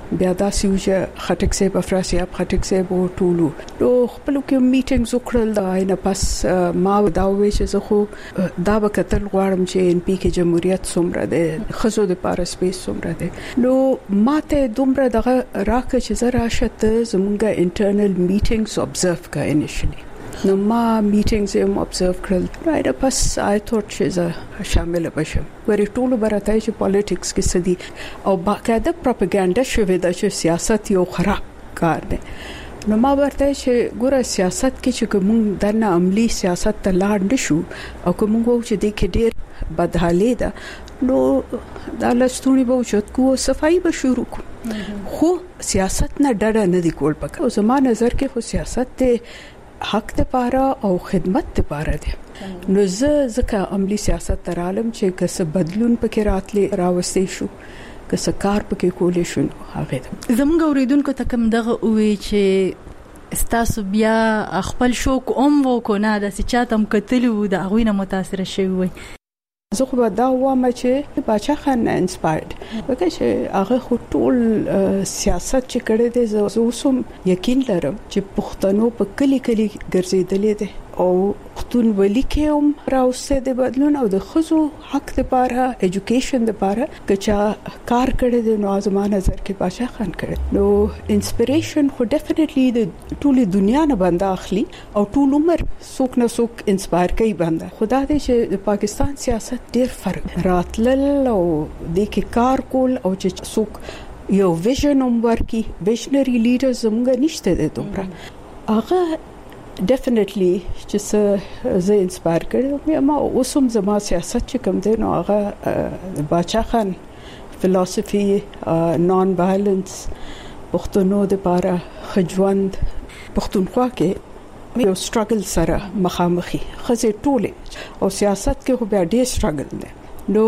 بیا داسې چې خټک صاحب افراسیاب خټک صاحب او ټولو نو خپل کې میټینګز وکړل دا نه پس ما دا وې چې زه خو دا به کتل غواړم چې ان پی کې جمهوریت څومره ده خزو د پاره سپیس څومره ده نو ماته دومره دغه راکه چې زه راشه زمونږه انټرنل میټینګز observe کا انیشلی نو ما میټینګز یې observe کړل راځه پس I thought چې زه شامل بشم ورې ټول برته چې پالیټکس کې سدي او باقاعده پروپاګاندا شوه د سیاست یو خراب کار دی نو ما ورته چې ګوره سیاست کې چې کوم دنه عملی سیاست ته لاړ نشو او کوم چې د کې ډیر بدحالي ده نو دا لستونی به وشت کو صفائی به شروع کو خو سیاست نه ډډه نه دی کول پکې او زما نظر کې خو سیاست ته حق ته پاره او خدمت ته پاره دي نو زکه عملی سیاست تر عالم چې کس بدلون پکې راتلې راوستي شو کس کار پکې کولې شو هغه زموږ اوریدونکو ته کوم دغه وی چې استاسو بیا خپل شوق وکړو نه د سچاتم کتلو د اغوینه متاثر شوی وي زه خو دا وایم چې باچا خان انسپایرډ وکړ چې هغه خو ټول سیاست چې کړی دی زه اوسم یقین لرم چې پښتنو په کلی ګرځېدلې دي او پښتون ولی کې هم راوسته د بدلون او د خزو حق لپاره اډوকেশন لپاره کچا کار کړی دی نو زما نظر کې باچا خان کړی نو انسپریشن خو ډیفینټلی د ټولې دنیا نه باندې اخلي او ټول عمر څوک نه څوک انسپایر کوي باندې خدا دې چې د پاکستان سیاست ډیر فرق راتلل او د کې کار کول او چې څوک یو ویژن ورکی ویژنری لیډر زموږ نشته د دومره هغه ډیفینټلی چې زه انسپایر کړم ما اوسم زما سیاست چې کوم دی نو هغه باچا خان فلسفي نان وایلنس پښتونو د لپاره خجوند پښتونخوا کې یو سټرګل سره مخامخي خزه ټوله او سیاست کې خو بیا ډېر سټرګل دی نو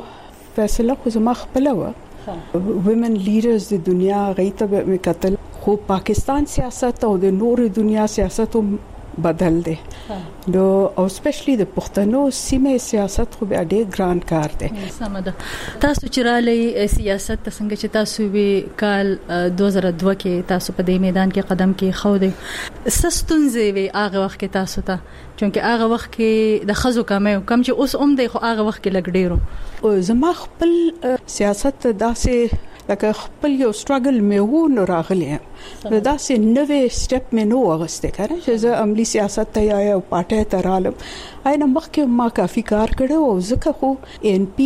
فیصله خو زما خپل و ویمن لیډرز د دنیا غیته به قتل خو پاکستان سیاست او د نور دنیا سیاست هم بدل دی نو او سپیشلی د پښتنو سیمه سیاست خو به ډېر ګران کار دی سمده تاسو چې رالي سیاست څنګه چې تاسو وی کال 2002 کې تاسو په دې میدان کې قدم کې خو دی سستونځي وی هغه وخت کې تاسو ته چونکه هغه وخت کې د خزو کم چې اوس دی خو هغه وخت کې لګ ډیرو زما خپل سیاست داسې لکه خپل یو سټرګل مې وو نو راغلی نو دا سه نوې سټپ مې نو واغسته کړه چې زه عملی سیاست ته یا پارټي ته رالم اېنه مخکې ما کافي کار کړو او ځکه خو ان پی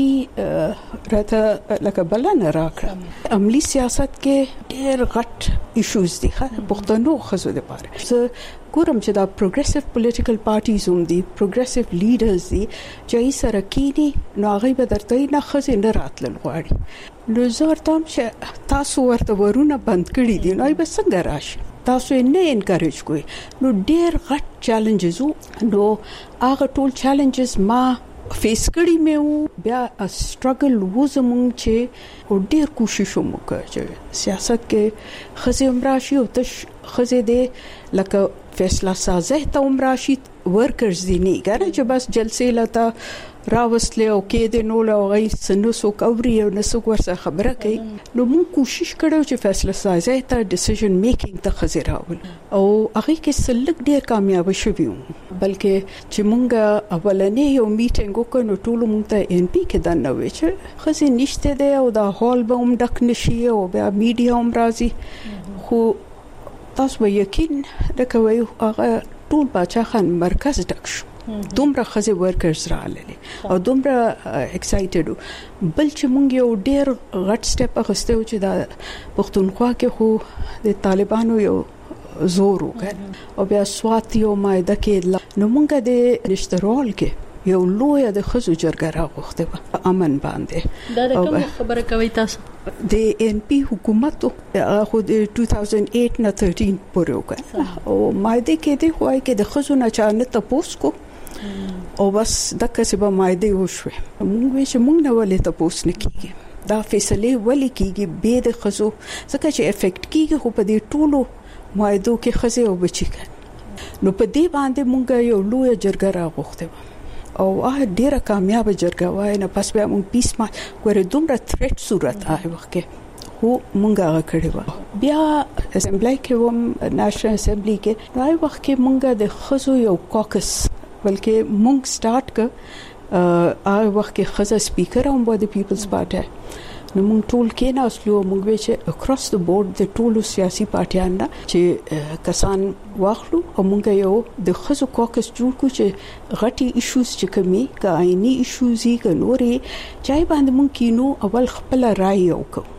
راته لکه بلنه راکړه عملی سیاست کې ډېر غټ ایشوز دي پښتنو خزو د پاره ګورم چې دا پروګریسیو پولیټیکل پارټیز هم دي پروګریسیو لیډرز دي چې سره کینی نو هغه به درته نه خزې نه راتلل غواړي نو زه ورته چې تاسو ورته ورونه بند کړی دي نو به څنګه راشي تاسو نه انکریج کوئ نو ډېر غټ چیلنجز نو هغه ټول چیلنجز ما فیس کړی مې بیا سټرګل وزمون چې ډېر کوشش وکړ چې سیاست کې خزې عمراشي او تش خزې دې لکه فیصله سازه ته عمراشي ورکرز دي نه ګره چې بس جلسې لته راوستل او کې د نو لغې سنوسو کوي او نسو ورسره خبره کوي نو موږ کوشش کړو چې فیصله سازه ته ډیسیژن میکینګ ته خزراول او هغه کې سلګ ډیر کامیاب شوو بلکې چې موږ اولنې یو میټینګ وکړو ټول موږ ته ان پی کې دنه وې چې خزې نشته دی او دا هال به هم ډک نشي او بیا میډیا هم راځي خو تاسو به یقین وکوي هغه ټول باچا خان مرکز ډک شو دومره خزه ورکرز رااله او دومره ایکسایټډ بل چې مونږ یو ډیر غټ سټپ اخسته و چې دا پښتونخوا کې خو د طالبانو یو زور وکړ او بیا سوات یو مایده کې نو مونږ د نشترول کې یو لوی د خزو جرګه راغوخته امن باندې دا کوم خبره کوي تاسو د ان پی حکومت خو د 2008 نه 13 پورې وکړ او مایده کې د خوای کې د خزو نه چانه تاسو کو او بس دغه څه به مایده وشوي موږ چې موږ نه ولې تاسو نه کیږي دا فیصله ولې کیږي به د خزو ځکه چې افیکټ کیږي خو په دې ټولو مایدو کې خزه او بچی کړي نو په دې باندې موږ یو لوی جرګه راغوخته او ډیره کامیاب جرګه وای نه پس به موږ پیس ما ګوره دومره تھریټ صورت آی وخت کې خو مونږه هغه کړی و. بیا اسمبلی کې هم نېشنل اسمبلی کې راي وخت کې مونږه د خزو یو کوکس بلکې مونږ سٹارټ ک هغه وخت کې خزه سپیکر هم و د پیپلز پارټي. نو مونږ ټول کې نه اصلو مونږ وی چې اکراس د بورډ د ټولو سیاسي پارټیانو چې کسان واخلو او مونږ یو د خزو کوکس جوړ کو چې غټي ایشوز چې کمی کا آئینی ایشوز یې ک نورې چای باندې مونږ کینو اول خپل رائے وکړو.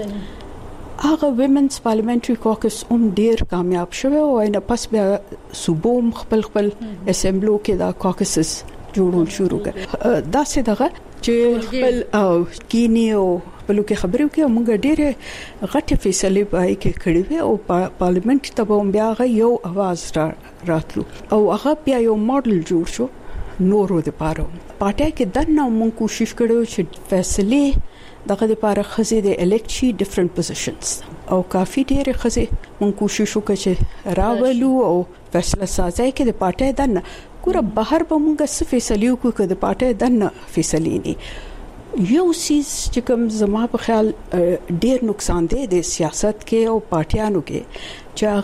هغه ویمنز پارلیمنټری کوکس ډیر کامیاب شوه او نه پس بیا صوبوم خپل اسمبلو کې دا کوکسز جوړول شروع کړ. دا څه دغه چې خپل کینیو په لکه خبرو کې موږ ډېر غټه فیصله پای کې کړې وې او پارلیمنت ته به بیا یو आवाज راتلو او هغه بیا یو ماډل جوړ شو نورو د پاره. پارټي کې دنه موږ کوشش کړو چې فیصله دغه لپاره خزه د الیکشي ډیفرنٹ پوزیشنز او کافي ډېر خزه مونږ کوشش وکړو چې راولو او فیصله سازي کې د پارټي دنه ګوره بهر به مونږ څه فیصله وکړو د پارټي دنه فیصله نه یو سیس چې کوم زما په خیال ډېر نقصان دی د سیاست کې او پارټیانو کې چې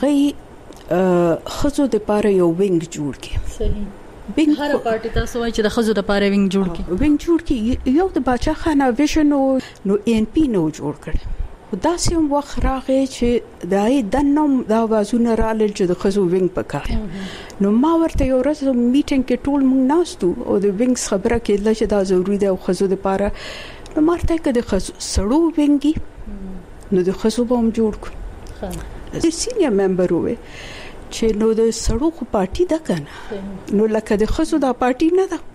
هغه خزو د لپاره یو وینګ جوړ کړي. صحیح هر پارټي تاسو وایي چې د خزو د پاره وینګ جوړ کی یو د باچا خانه ویژن نو ان پی نو جوړ کړ. دا سیم وخت راغی چې دای دنوم دا وازونه رالل چې د خزو وینګ پکار. نو ما ورته یو ورځ میټینګ کې ټول مونږ ناستو او د وینګ خبره کېدله چې دا ضروری ده او خزو د پاره. نو مارته کې د خزو سړو وینګي نو د خزو به هم جوړ کړ. د سینیئر ممبر وې چې نو د سړو خو پارټي ده کنه نو لکه د خزو دا پارټي نه ده.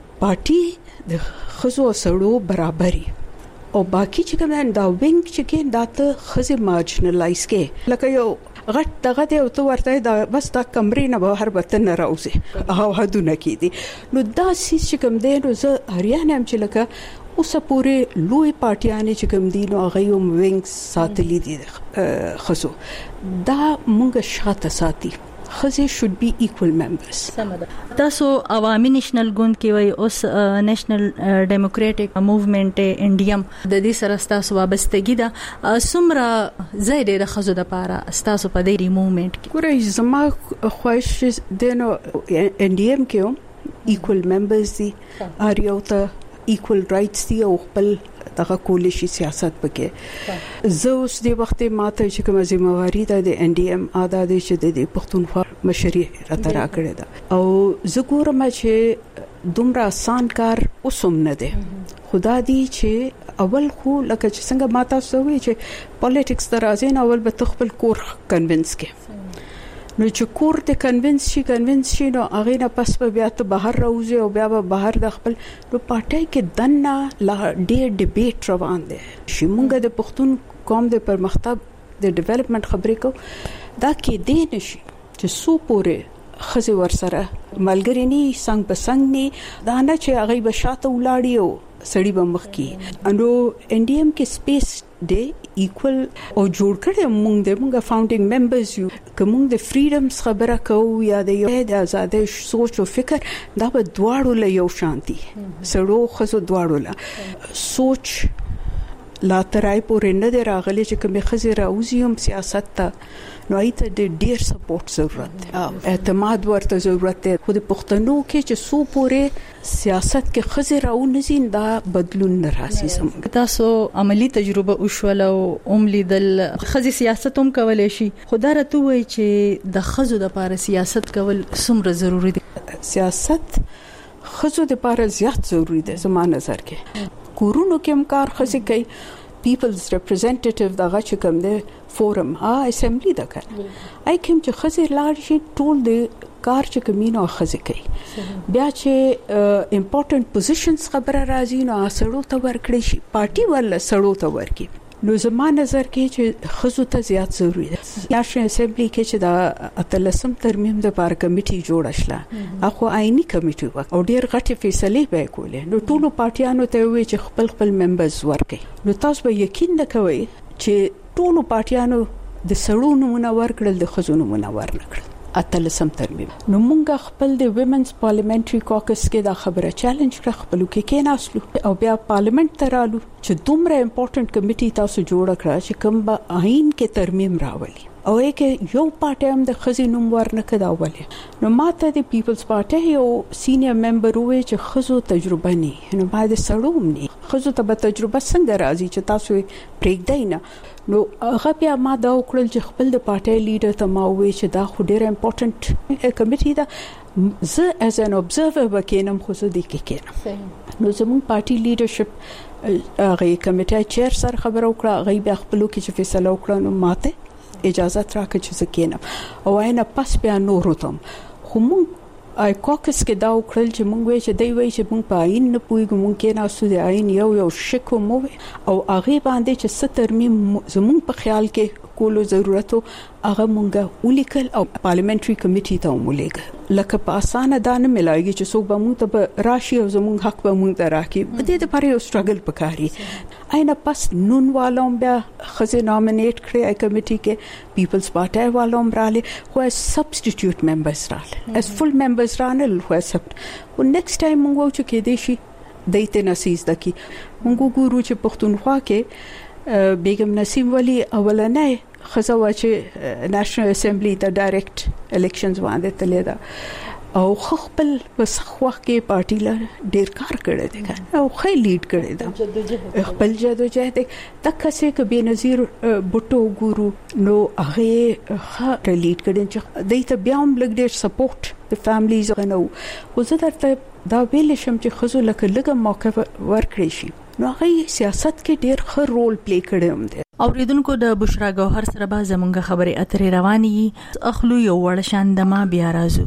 پارټي د خزو او سړو برابرۍ او باقي چې کوم دا وینګ چې کې دا ته خزه مارجنلایز کې لکه یو غټ دغه دی او تو ورته دا بس دا کمرې نه بهر وطن نه راوځي او حدونه کې دي. نو دا سیس چې کوم دی نو زه هریانه هم چې لکه اوسه پورې لوی پارټیانې چې کوم دي نو هغه هم وینګ ساتلي دي خزو. دا مونږ شاته ساتي. خزه should be equal members. تاسو عوامي نېشنل ګوند کې وای اوس نېشنل ډیموکراټک موومېنټ انډیم د دې سره تاسو وابستګی ده سمره زیاده د خزو د پاره تاسو په دې موومېنټ کې ګورې زما خوښ دینو انډیم کې equal members دي اړیو ته equal rights دي او خپل دغه کولیشي سیاست پکې. زه اوس د وخت ماته چې کوم ځمواري ده د ان ډي ام ادا د چې د پښتونخوا مشري راته راکړه ده او زه ګورم چې دومره آسان کار اوسم نه ده. خدا دې چې اول خو لکه چې څنګه ماته سوي چې پالیټکس درازین اول به تخپل کور کنوینس کې نو چې کور ته کنوینس شي نو هغه نه پس په بیا ته بهر راوځي او بیا به بهر د خپل نو پارټي کې دنه لا ډېر ډیبیټ روان دي چې مونږ د پښتون قوم د پرمختګ د ډیولپمنٹ خبرې کو دا کې دی نشي چې سو پورې خزه ورسره ملګری ني څنګه بسنګ ني دا نه چې هغه بشاته ولاړی او سړی بمخ کې انو انډیم کې سپیس دی ایکوال او جوړ کړي مونږ فاونډینګ ممبرز یو کوم د فریډمز خبره کوو یا د آزادۍ سوچ او فکر دا به دواړو له یو شانتي سړو خزو دواړو له سوچ لا ترای پورې نه راغلي چې کوم خزي راوزیم سیاست ته نو ایته د ډیر سپورټ ضرورت دی اعتماد ورته ضرورت دی خو د پښتنو کې چې سو پورې سیاست کې خزي راونځین دا بدلون نه راسي. سم تاسو عملی تجربه وشول او عملی دل خزي سیاست هم کولای شي خدای راته وای چې د خزو د لپاره سیاست کول څومره ضروری دی. سیاست خزو د لپاره زیات ضروری دی زما نظر کې. کورونو کې هم کار خزي کوي پیپلز ریپرزینټیټیو دغه چې کوم دی فورم اسمبلی دا کړ آی کوم چې خزي لاړ شي ټول د کار چې کمینو خزي کوي بیا چې امپورټنت پوزیشنز خبره راځي نو سړو ته ورکړي شي پارټي ول سړو ته ورکړي نو زما نظر کې چې خزو ته زیات ضروری ده. نېشنل اسمبلی کې چې دا اتلسم ترمیم د پار کمیټي جوړ شله اخو آئینی کمیټي و او ډیر غټي فیصله به کولې نو ټولو پارټیانو ته وی چې خپل ممبرز ورکړي نو تاسو به یقین وکوي چې ټولو پارټیانو د سړو نمونه ورکړل د خزو نمونه ورنکړل اتلسم ترمیم. نو مونږ خپل د ویمنز پارلیمنټري کاکس کې دا خبره چیلنج کړ، خپل کې کېناسلو او بیا پارلیمنت ته رالو چې دومره امپورټنت کمیټي تاسو جوړ کړه چې کوم به آئین کې ترمیم راولي او کې یو پارټي هم د خزینوم ورنکه دا ولې. نو ماته د پیپلز پارټي یو سینیئر ممبر وې چې خزو تجربه نه، نو باید سړوم نه خزو ته به تجربه څنګه راځي چې تاسو پرېږدئ نه. نو هغه بیا ما دا وکړل چې خپل د پارټي لیډر ته ما وې چې دا خو ډېر امپورټنت کمیټي ده، زه ایز ان ابزرور وکینم خو زه دې کې کېنم. نو زموږ پارټي لیډرشپ هغه کمیټي چیر سره خبرو کړه، هغه بیا خپلو کې چې فیصله وکړه نو ماته اجازه راکړه چې زه کېنم او اینه پس بیا نورو ته خو مونږ آی کاکس کې دا وکړل چې مونږ وایي چې دی وایي چې مونږ په آئین نه پوهېږو، مونږ کېناستو د آئین یو شک مو او هغې باندې چې څه ترمیم زمونږ په خیال کې کولو ضرورت هغه مونږ ولیکل او پارلیمنټري کمیټي ته ومولېږه. لکه په اسانه دا نه ملایږي چې څوک به مونږ ته راشي او زمونږ حق به مونږ ته راکړي، په دې دپاره یو سټرګل پکاري. اینه پس نون والوم بیا ښځې نامینیټ کړې ای کمیټي کې، پیپلز پارټي والوم راغلې خو ایز سبسټیټیوټ ممبرز راغلې، ایز فل ممبرز رانل خو ایز خو نیکسټ ټایم مونږ وایو چې کېدای شي دی ته نصیز ده کی مونږ ګورو چې پښتونخوا کې بیگم نسیم ولی اولنۍ خزه وا چې نېشنل اسمبلی د ډایرکټ الیکشنز باندې تللی ده او خپل بس وخت کې پارټي له ډیر کار کړی دی او خې لیډ کړی دی خپل جدوجہد تک څه ک به نظیر بوټو ګورو نو هغه ښه لیډ کړي چې دایته بیا هم لګ ډیر سپورټ د فیملیز غنو خو زه درته دا ویل شم چې خزو لکه لګم موقع ورکړي شي نو هغه سیاست کې ډیر ښه رول پلی کړی هم دی. اوریدونکو د بشرا گوهر سره به زمونږ خبرې اترې رواني اخلو یو وړ شاندما بیا راځو.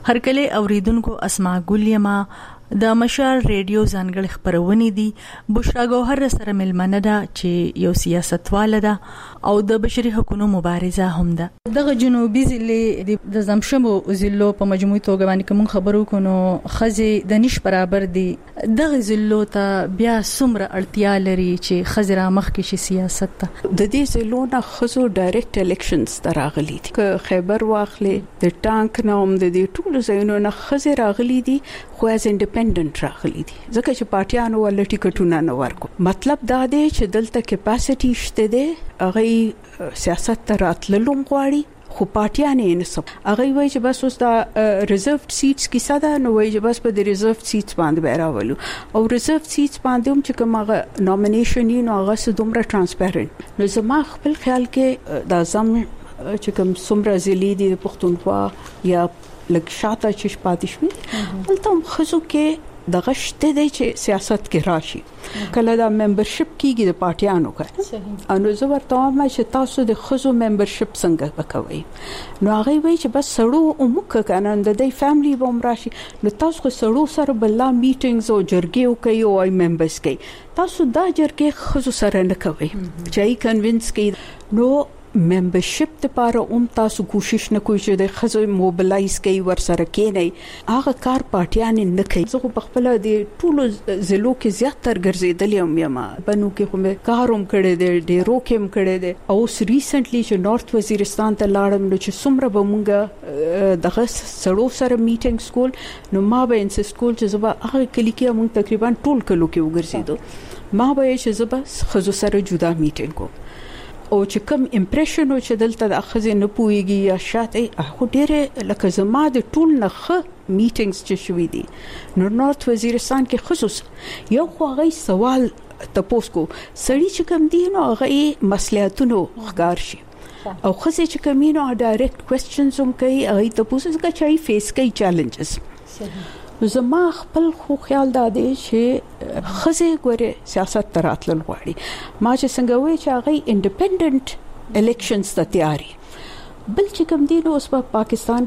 هرکله اوریدونکو اسماء ګلیما د مشال ریډیو ځانګړي خبرونه دي بشرا ګوهر سره ملمنه ده چې یو سیاستواله ده او د بشري حقوقو مبارزه هم ده. دغه جنوبي ضلع د زمشمو ضلع په مجموعي توګه باندې کوم خبرو کونو خزي د نش برابر دي. دغه ضلع ته بیا څومره اړتیا لري چې خزرا مخ کې شي سیاست ته؟ د دې ضلع نه خزو ډایرکټ الیکشنز تراغلي دي. که خیبر واخلي د ټانک نوم د دې ټول ځایونو نه خزي راغلي دي خو از انډیپندنت راغلي دي ځکه چې پارټیانو ول ټیکټونه نه ورکو. مطلب دا دی چې دلته کیپاسټي شته دی هغه سیاست ته راتللو غواړي خو پارټیان یې نسب هغه وایي چې بس اوس دا ریزرved سیټس کې ساده نو وایي چې بس په دې ریزرved سیټس باندې بیراولو او ریزرved سیټس باندې هم چې کوم هغه نومینیشن یې نو هغه سدومره ترانسپیرنت. نو زما خپل خیال کې دا زم چې کوم څومره ځلې دي پښتونخوا یا لکه شاته چې پاتې شوي دلته خزو کې دغه شته دی چې سیاست کې راشي کله دا ممبرشپ کیږي د پارټیانو کې انو زه ورته وایم چې تاسو د خزو ممبرشپ څنګه وکوي نو هغه وایي چې بس سړو عموک کنه د دې فیملی بوم راشي نو تاسو خو سړو سره بل میټینګز او جرګې کوي او ای ممبرز کوي تاسو دا جرګې خزو سره نه کوي چې کنوینس کوي نو ممبرشپ لپاره تاسو کوشش نه کوئ چې د خزو موبلایز کوي ور سره کېنی هغه کار پارټیان نه کوي. زه په خپل د ټولو ضلعو کې زیاتره ګرځېدلې یم بنو کې کوم کاروم کړی دی ډیرو کې هم کړی دی او ریسنټلی چې نارث وزیرستان ته لاړم نو چې څومره به مونږ دغه سړو سره میټینګ سکول نو ما به انسست کول چې زه به هغه کلی کې مونږ تقریبا ټول کلو کې وګرځېدو ما به چې زه به خزو سره جدا میټینګ کوم او چې کوم امپریشن او چې دلته د اخذ نه پويږي یا شاته خو ډېر لکه زما د ټول نخ میټینګز چې شوې دي نو نارث وزیرستان کې خصوص یو خو غي سوال تاسو کو سړی چې کوم دي نو هغه مصلحتونو ښکار شي او خزه چې کومینو ډایرکټ کوېسچنز هم کوي هغه تاسو څنګه چای فیس کوي چیلنجز زما خپل خو خیال دا دی چې خزه ګوره سیاست تراتل غواړي ما چې څنګه وای چې هغه انډیپندنت الیکشنز ته تیاری بل چې کوم دی نو اوس په پاکستان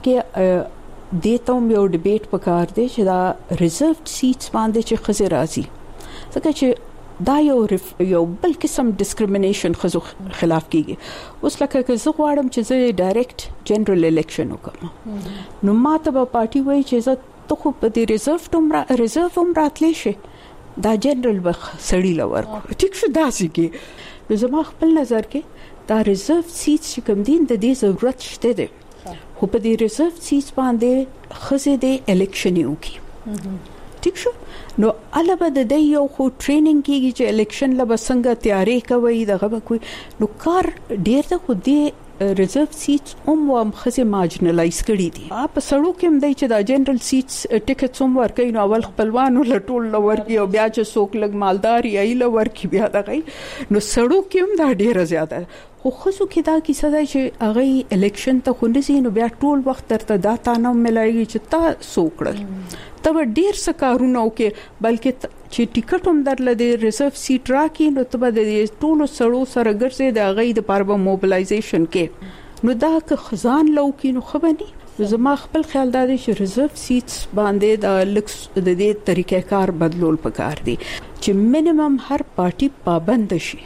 کې دیته یو ډیبیټ پکار دی چې دا ریزرved سیټس باندې چې خزه راځي ځکه چې دا یو بل قسم ډیسکریمینیشن خزو خلاف کیږي اوس لکه که زه غواړم چې زه ډایرکټ جنرال الیکشن وکم نو ما ته به پارټي وای چې زه ته خو په دې ریزرv هم راتلی شي دا جنرال به سړی لور ټیک شو داسې کې زما خپل نظر کې دا ریزرv سیټس چې کوم دین د دې ضرورت شته دي خو په دې ریزرv سیټس باندې خزه د الیکشن یو کی ټیک شو نو علاوه د دې یو خو ټریننګ کیږي چې الیکشن لبا څنګه تیاری کوي دغه به کوي نو کار ډیر ته خو دې ریزرv سیټس هم خزه مارجنلایز کړي دي په سړو کې هم دی چې دا جنرال سیټس ټیکټس هم ورکوي نو اول خپلوانو لټول لورکی او بیا چې څوک لګ مالدار یا لورکی بیا دغه نو سړو کې هم دا ډیره زیاته خو خزو کې دا کیسه ده چې هغه الیکشن ته خونځي نو بیا ټول وخت ترته دا تانه ملایي چې تا څوکړل ته ډیر څه کارونه وکي بلکې چې ټیکټ هم درل د ریزرv سیټ راکې نو ته به د ټولو سړو سره ګرځي د غي د پاره موبلایزیشن کې نو دا که خزان لو کې نو خبرني زما خپل خیال دا دی چې ریزرv سیټس باندې د لکس د دې طریقې کار بدلول پکار دي چې مینیمم هر پارټي پابند شي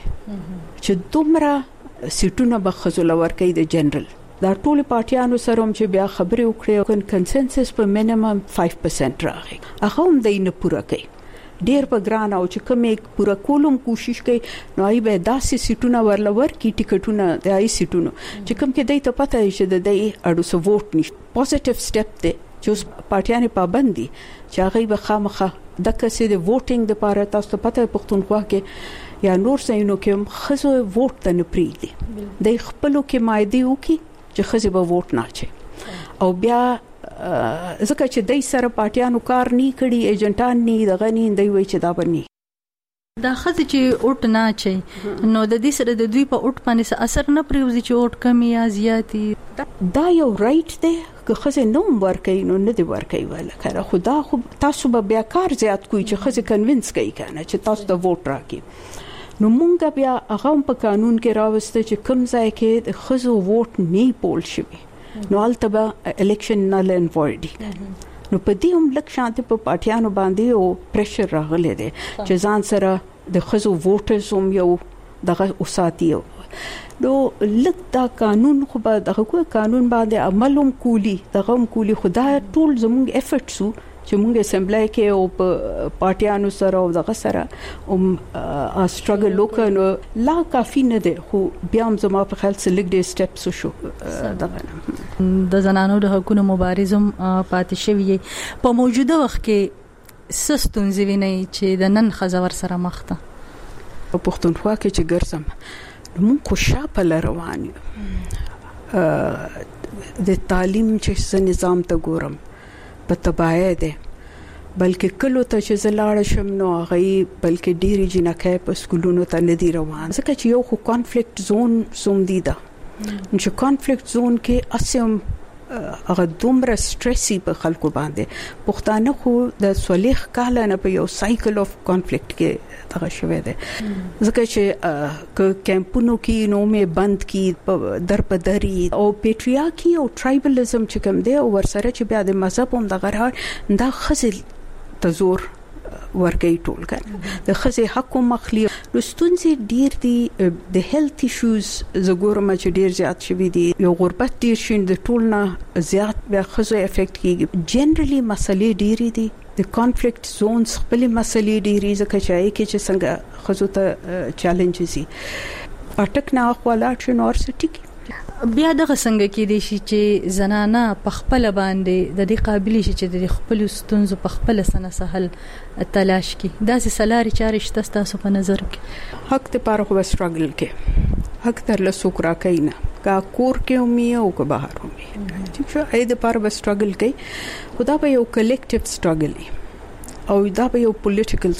چې دومره سیټونه به خزول ورکې د جنرال دا ټول پارټیانو سره هم چې بیا خبرې وکړي او کنسنسس په مینیمم 5% راغی هغه هم د نه پوره کوي ډیر په ګران او چې کومه پوره کولم کوشش کوي نو ای به داسې سیټونه ورلور کی ټیکټونه د ای سیټونو چې کوم کې دای ته پته چې د دای اډو سو ووټ نشي پوزټیو سټپ دی چې پارټیانه پابندي چې هغه به خامخه د کسې د ووټینګ لپاره تاسو پته پښتونخوا کې یا نور ځایونو کې خزو ووټ ته نه پریدي د خپلو کې مایدي وکي چې خزه به ووټ نه چي او بیا ځکه چې دای سره پارټیانو کار نه کړي ایجنټان نه دغه نه دی وای چې دا بني دا خزه چې اوټ نه چي نو د دې سره د دوی په اوټ باندې اثر نه پریوزي چې اوټ کم یا زیاتی دا یو رائټ دی که خزه نو ورکې نو نه دی ورکې ولا کړه خدا خو تاسو به بیا کار زیات کوی چې خزه کنوینس کوي کنه چې تاسو د ووټ راکې نو مونږ بیا هغه په قانون کې راوسته چې کوم ځای کې د خزو ووټ نه پول شي نو التبا الیکشن نل ان وایډ نو په دې هم لک شانته په پارټیانو باندې او پریشر راغلی دی چې ځان سره د خزو ووټرز هم یو دغه اوساتي نو لک دا قانون خو به دغه کوی قانون باندې عمل هم کولی دغه هم کولی خدای ټول زموږ افورټس چې موږ اسمبلی کې او په پارټیانو سره او دغه سره سټرګل وکړو لا کافي نه دی خو بیا هم زما په خیال سلیک ډي سټپس شو دغه د زنانو د حقوقو مبارزم پاتې شوی په موجوده وخت کې سستون زوینه چې د نن خزور سره مخ ته په پښتونخوا کې چې ګرځم موږ خو شاپه روان یو د تعلیم چې نظام ته ګورم په تباہی ده بلکې کلو ته چې زلاړ شم نو هغه بلکې ډيري جنکه په سکولونو ته ندي روان ځکه چې یو خو کانفلیکټ زون سوم دي دا چې کانفلیکټ زون کې اسیم هغه دومره سټرسي په خلکو باندې پښتانه خو د صلیخ کاله نه په یو سایکل اف کانفلیکټ کې دغه شوه ده ځکه چې کیمپونو کې نو مې بند کی در په دری او پیټریارکی او ټرایبلزم چې کوم دی او ورسره چې بیا د مذهب هم دغه راځي دا خزل تزور ورګي ټول کړه د خزه حق مخلي لستونځي ډیر دي د هیلث ایشوز زګورم چې ډیر زیات شوي دي یو غربت ډیر شین د ټول نه زیات بیا خزه افیکټ کیږي جنرالي مسلې ډیر دي د کانفلیکټ زونز خپل مسلې ډیری ځکه چې څنګه خزو ته چیلنجز دي اټک نه خپل یونیورسيټي بیا دغه څنګه کې دي چې زنانه په خپل باندې د دې قابلیت شي چې د خپل ستونزو په خپل سنه سهل تلاش کی داسې سلاري چارې شته تاسو په نظر کې حق ته پاره خو سټرګل کې حق تر له سوکرا کینا کا کور کې امي او کو بهر امي چې شو اې د پاره سټرګل کوي خدا به یو کلیکټیو سټرګل او دا به یو پولیټیکل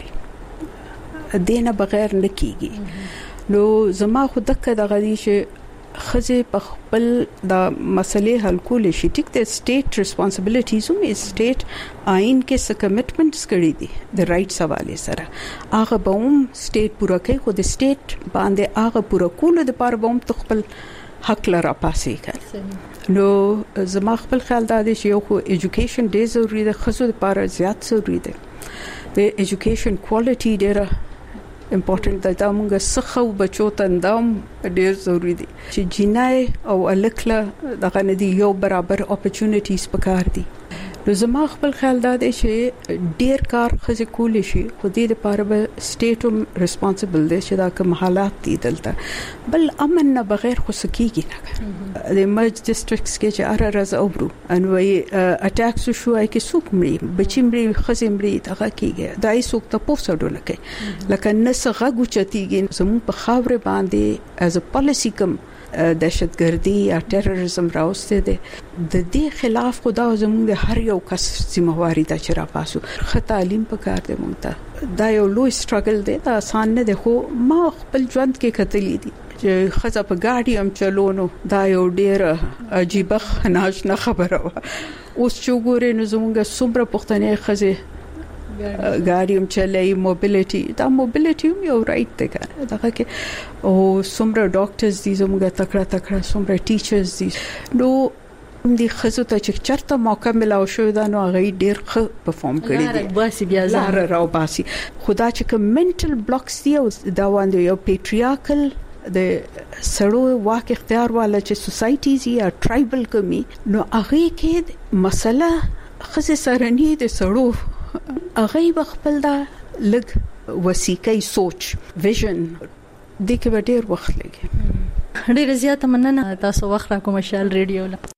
سټرګل دینه بغیر نه کیږي نو زما خو دغه دغه دي چې خزه په خپل د مسلې حل کول شي ټیک د سټیټ ریسپانسیبিলিټیز هم سټیټ آئین کې څه کمټمنټس کړی دي د رائټس حواله سره هغه به هم سټیټ پوره کوي خو د سټیټ باندې هغه پوره کول د پاره به هم خپل حق لرا پاسې کوي نو زما خپل خیال دا دی چې یو خو ایجوکیشن ډیر ضروری ده خزو لپاره زیات ضروری ده د ایجوکیشن کوالټي ډیره امپورټنٹ دا موږ څخه بچو ته اندام ډیر ضروری دي چې جنای او الکله دغه ندي یو برابر اپورتونټیز پکار دي نو زما خپل خیال دا دی چې ډیر کار خزه کول شي خو دې لپاره به سټیټ هم ریسپانسیبل دی چې دا کوم حالات دي دلته بل امن نه بغیر خو سکیږي نه د مرج ډیسټریکټس کې چې اررز اوبرو انوي اٹیکس شو اي کې سوق مړي بچمړي خزه مړي دغه کېږي دای سوق ته پوسټ ډول کوي لکه نسغه غوچتيږي زموږ په خاور باندې از ا پالیسی کوم دهشتګردي یا ټیرریزم راوسته دي د دې خلاف خدا زموږ هر یو کس ذمہواری ده چې را پاسو خ تعلیم پکار دی مونږ ته دا یو لوی سټرګل دی دا آسان نه دی خو ما خپل ژوند کې کتلې دي چې خزه په گاډي هم چلونو دا یو ډیر عجیب خناش نه خبره و اوس چې ګورې نو زموږ څومره پښتنې خزه ګاډیم چلای موبیلیټي دا موبیلیټي یو رائټ دی دا کې او څومره ډاکټرز دي زموږ تکړه څومره ټیچرز دي نو د خزو ته چې چرته موقع ملاو شو دا نو هغه ډیر ښه پرفارم کړی دی باسي بیا زه راو باسي خدا چې کوم منټل بلاکس دی او دا وانه یو پیټریارکل د سړو واک اختیار والا چې سوسایټیز یا ټرایبل کمی نو هغه کې مسله خزه سرنی د سړو هغه خپل دا لګ وسیقي سوچ ویژن د کې ډېر وخت لګي ډېر زیات مننه تاسو وخت راکوم مشال ریډیو له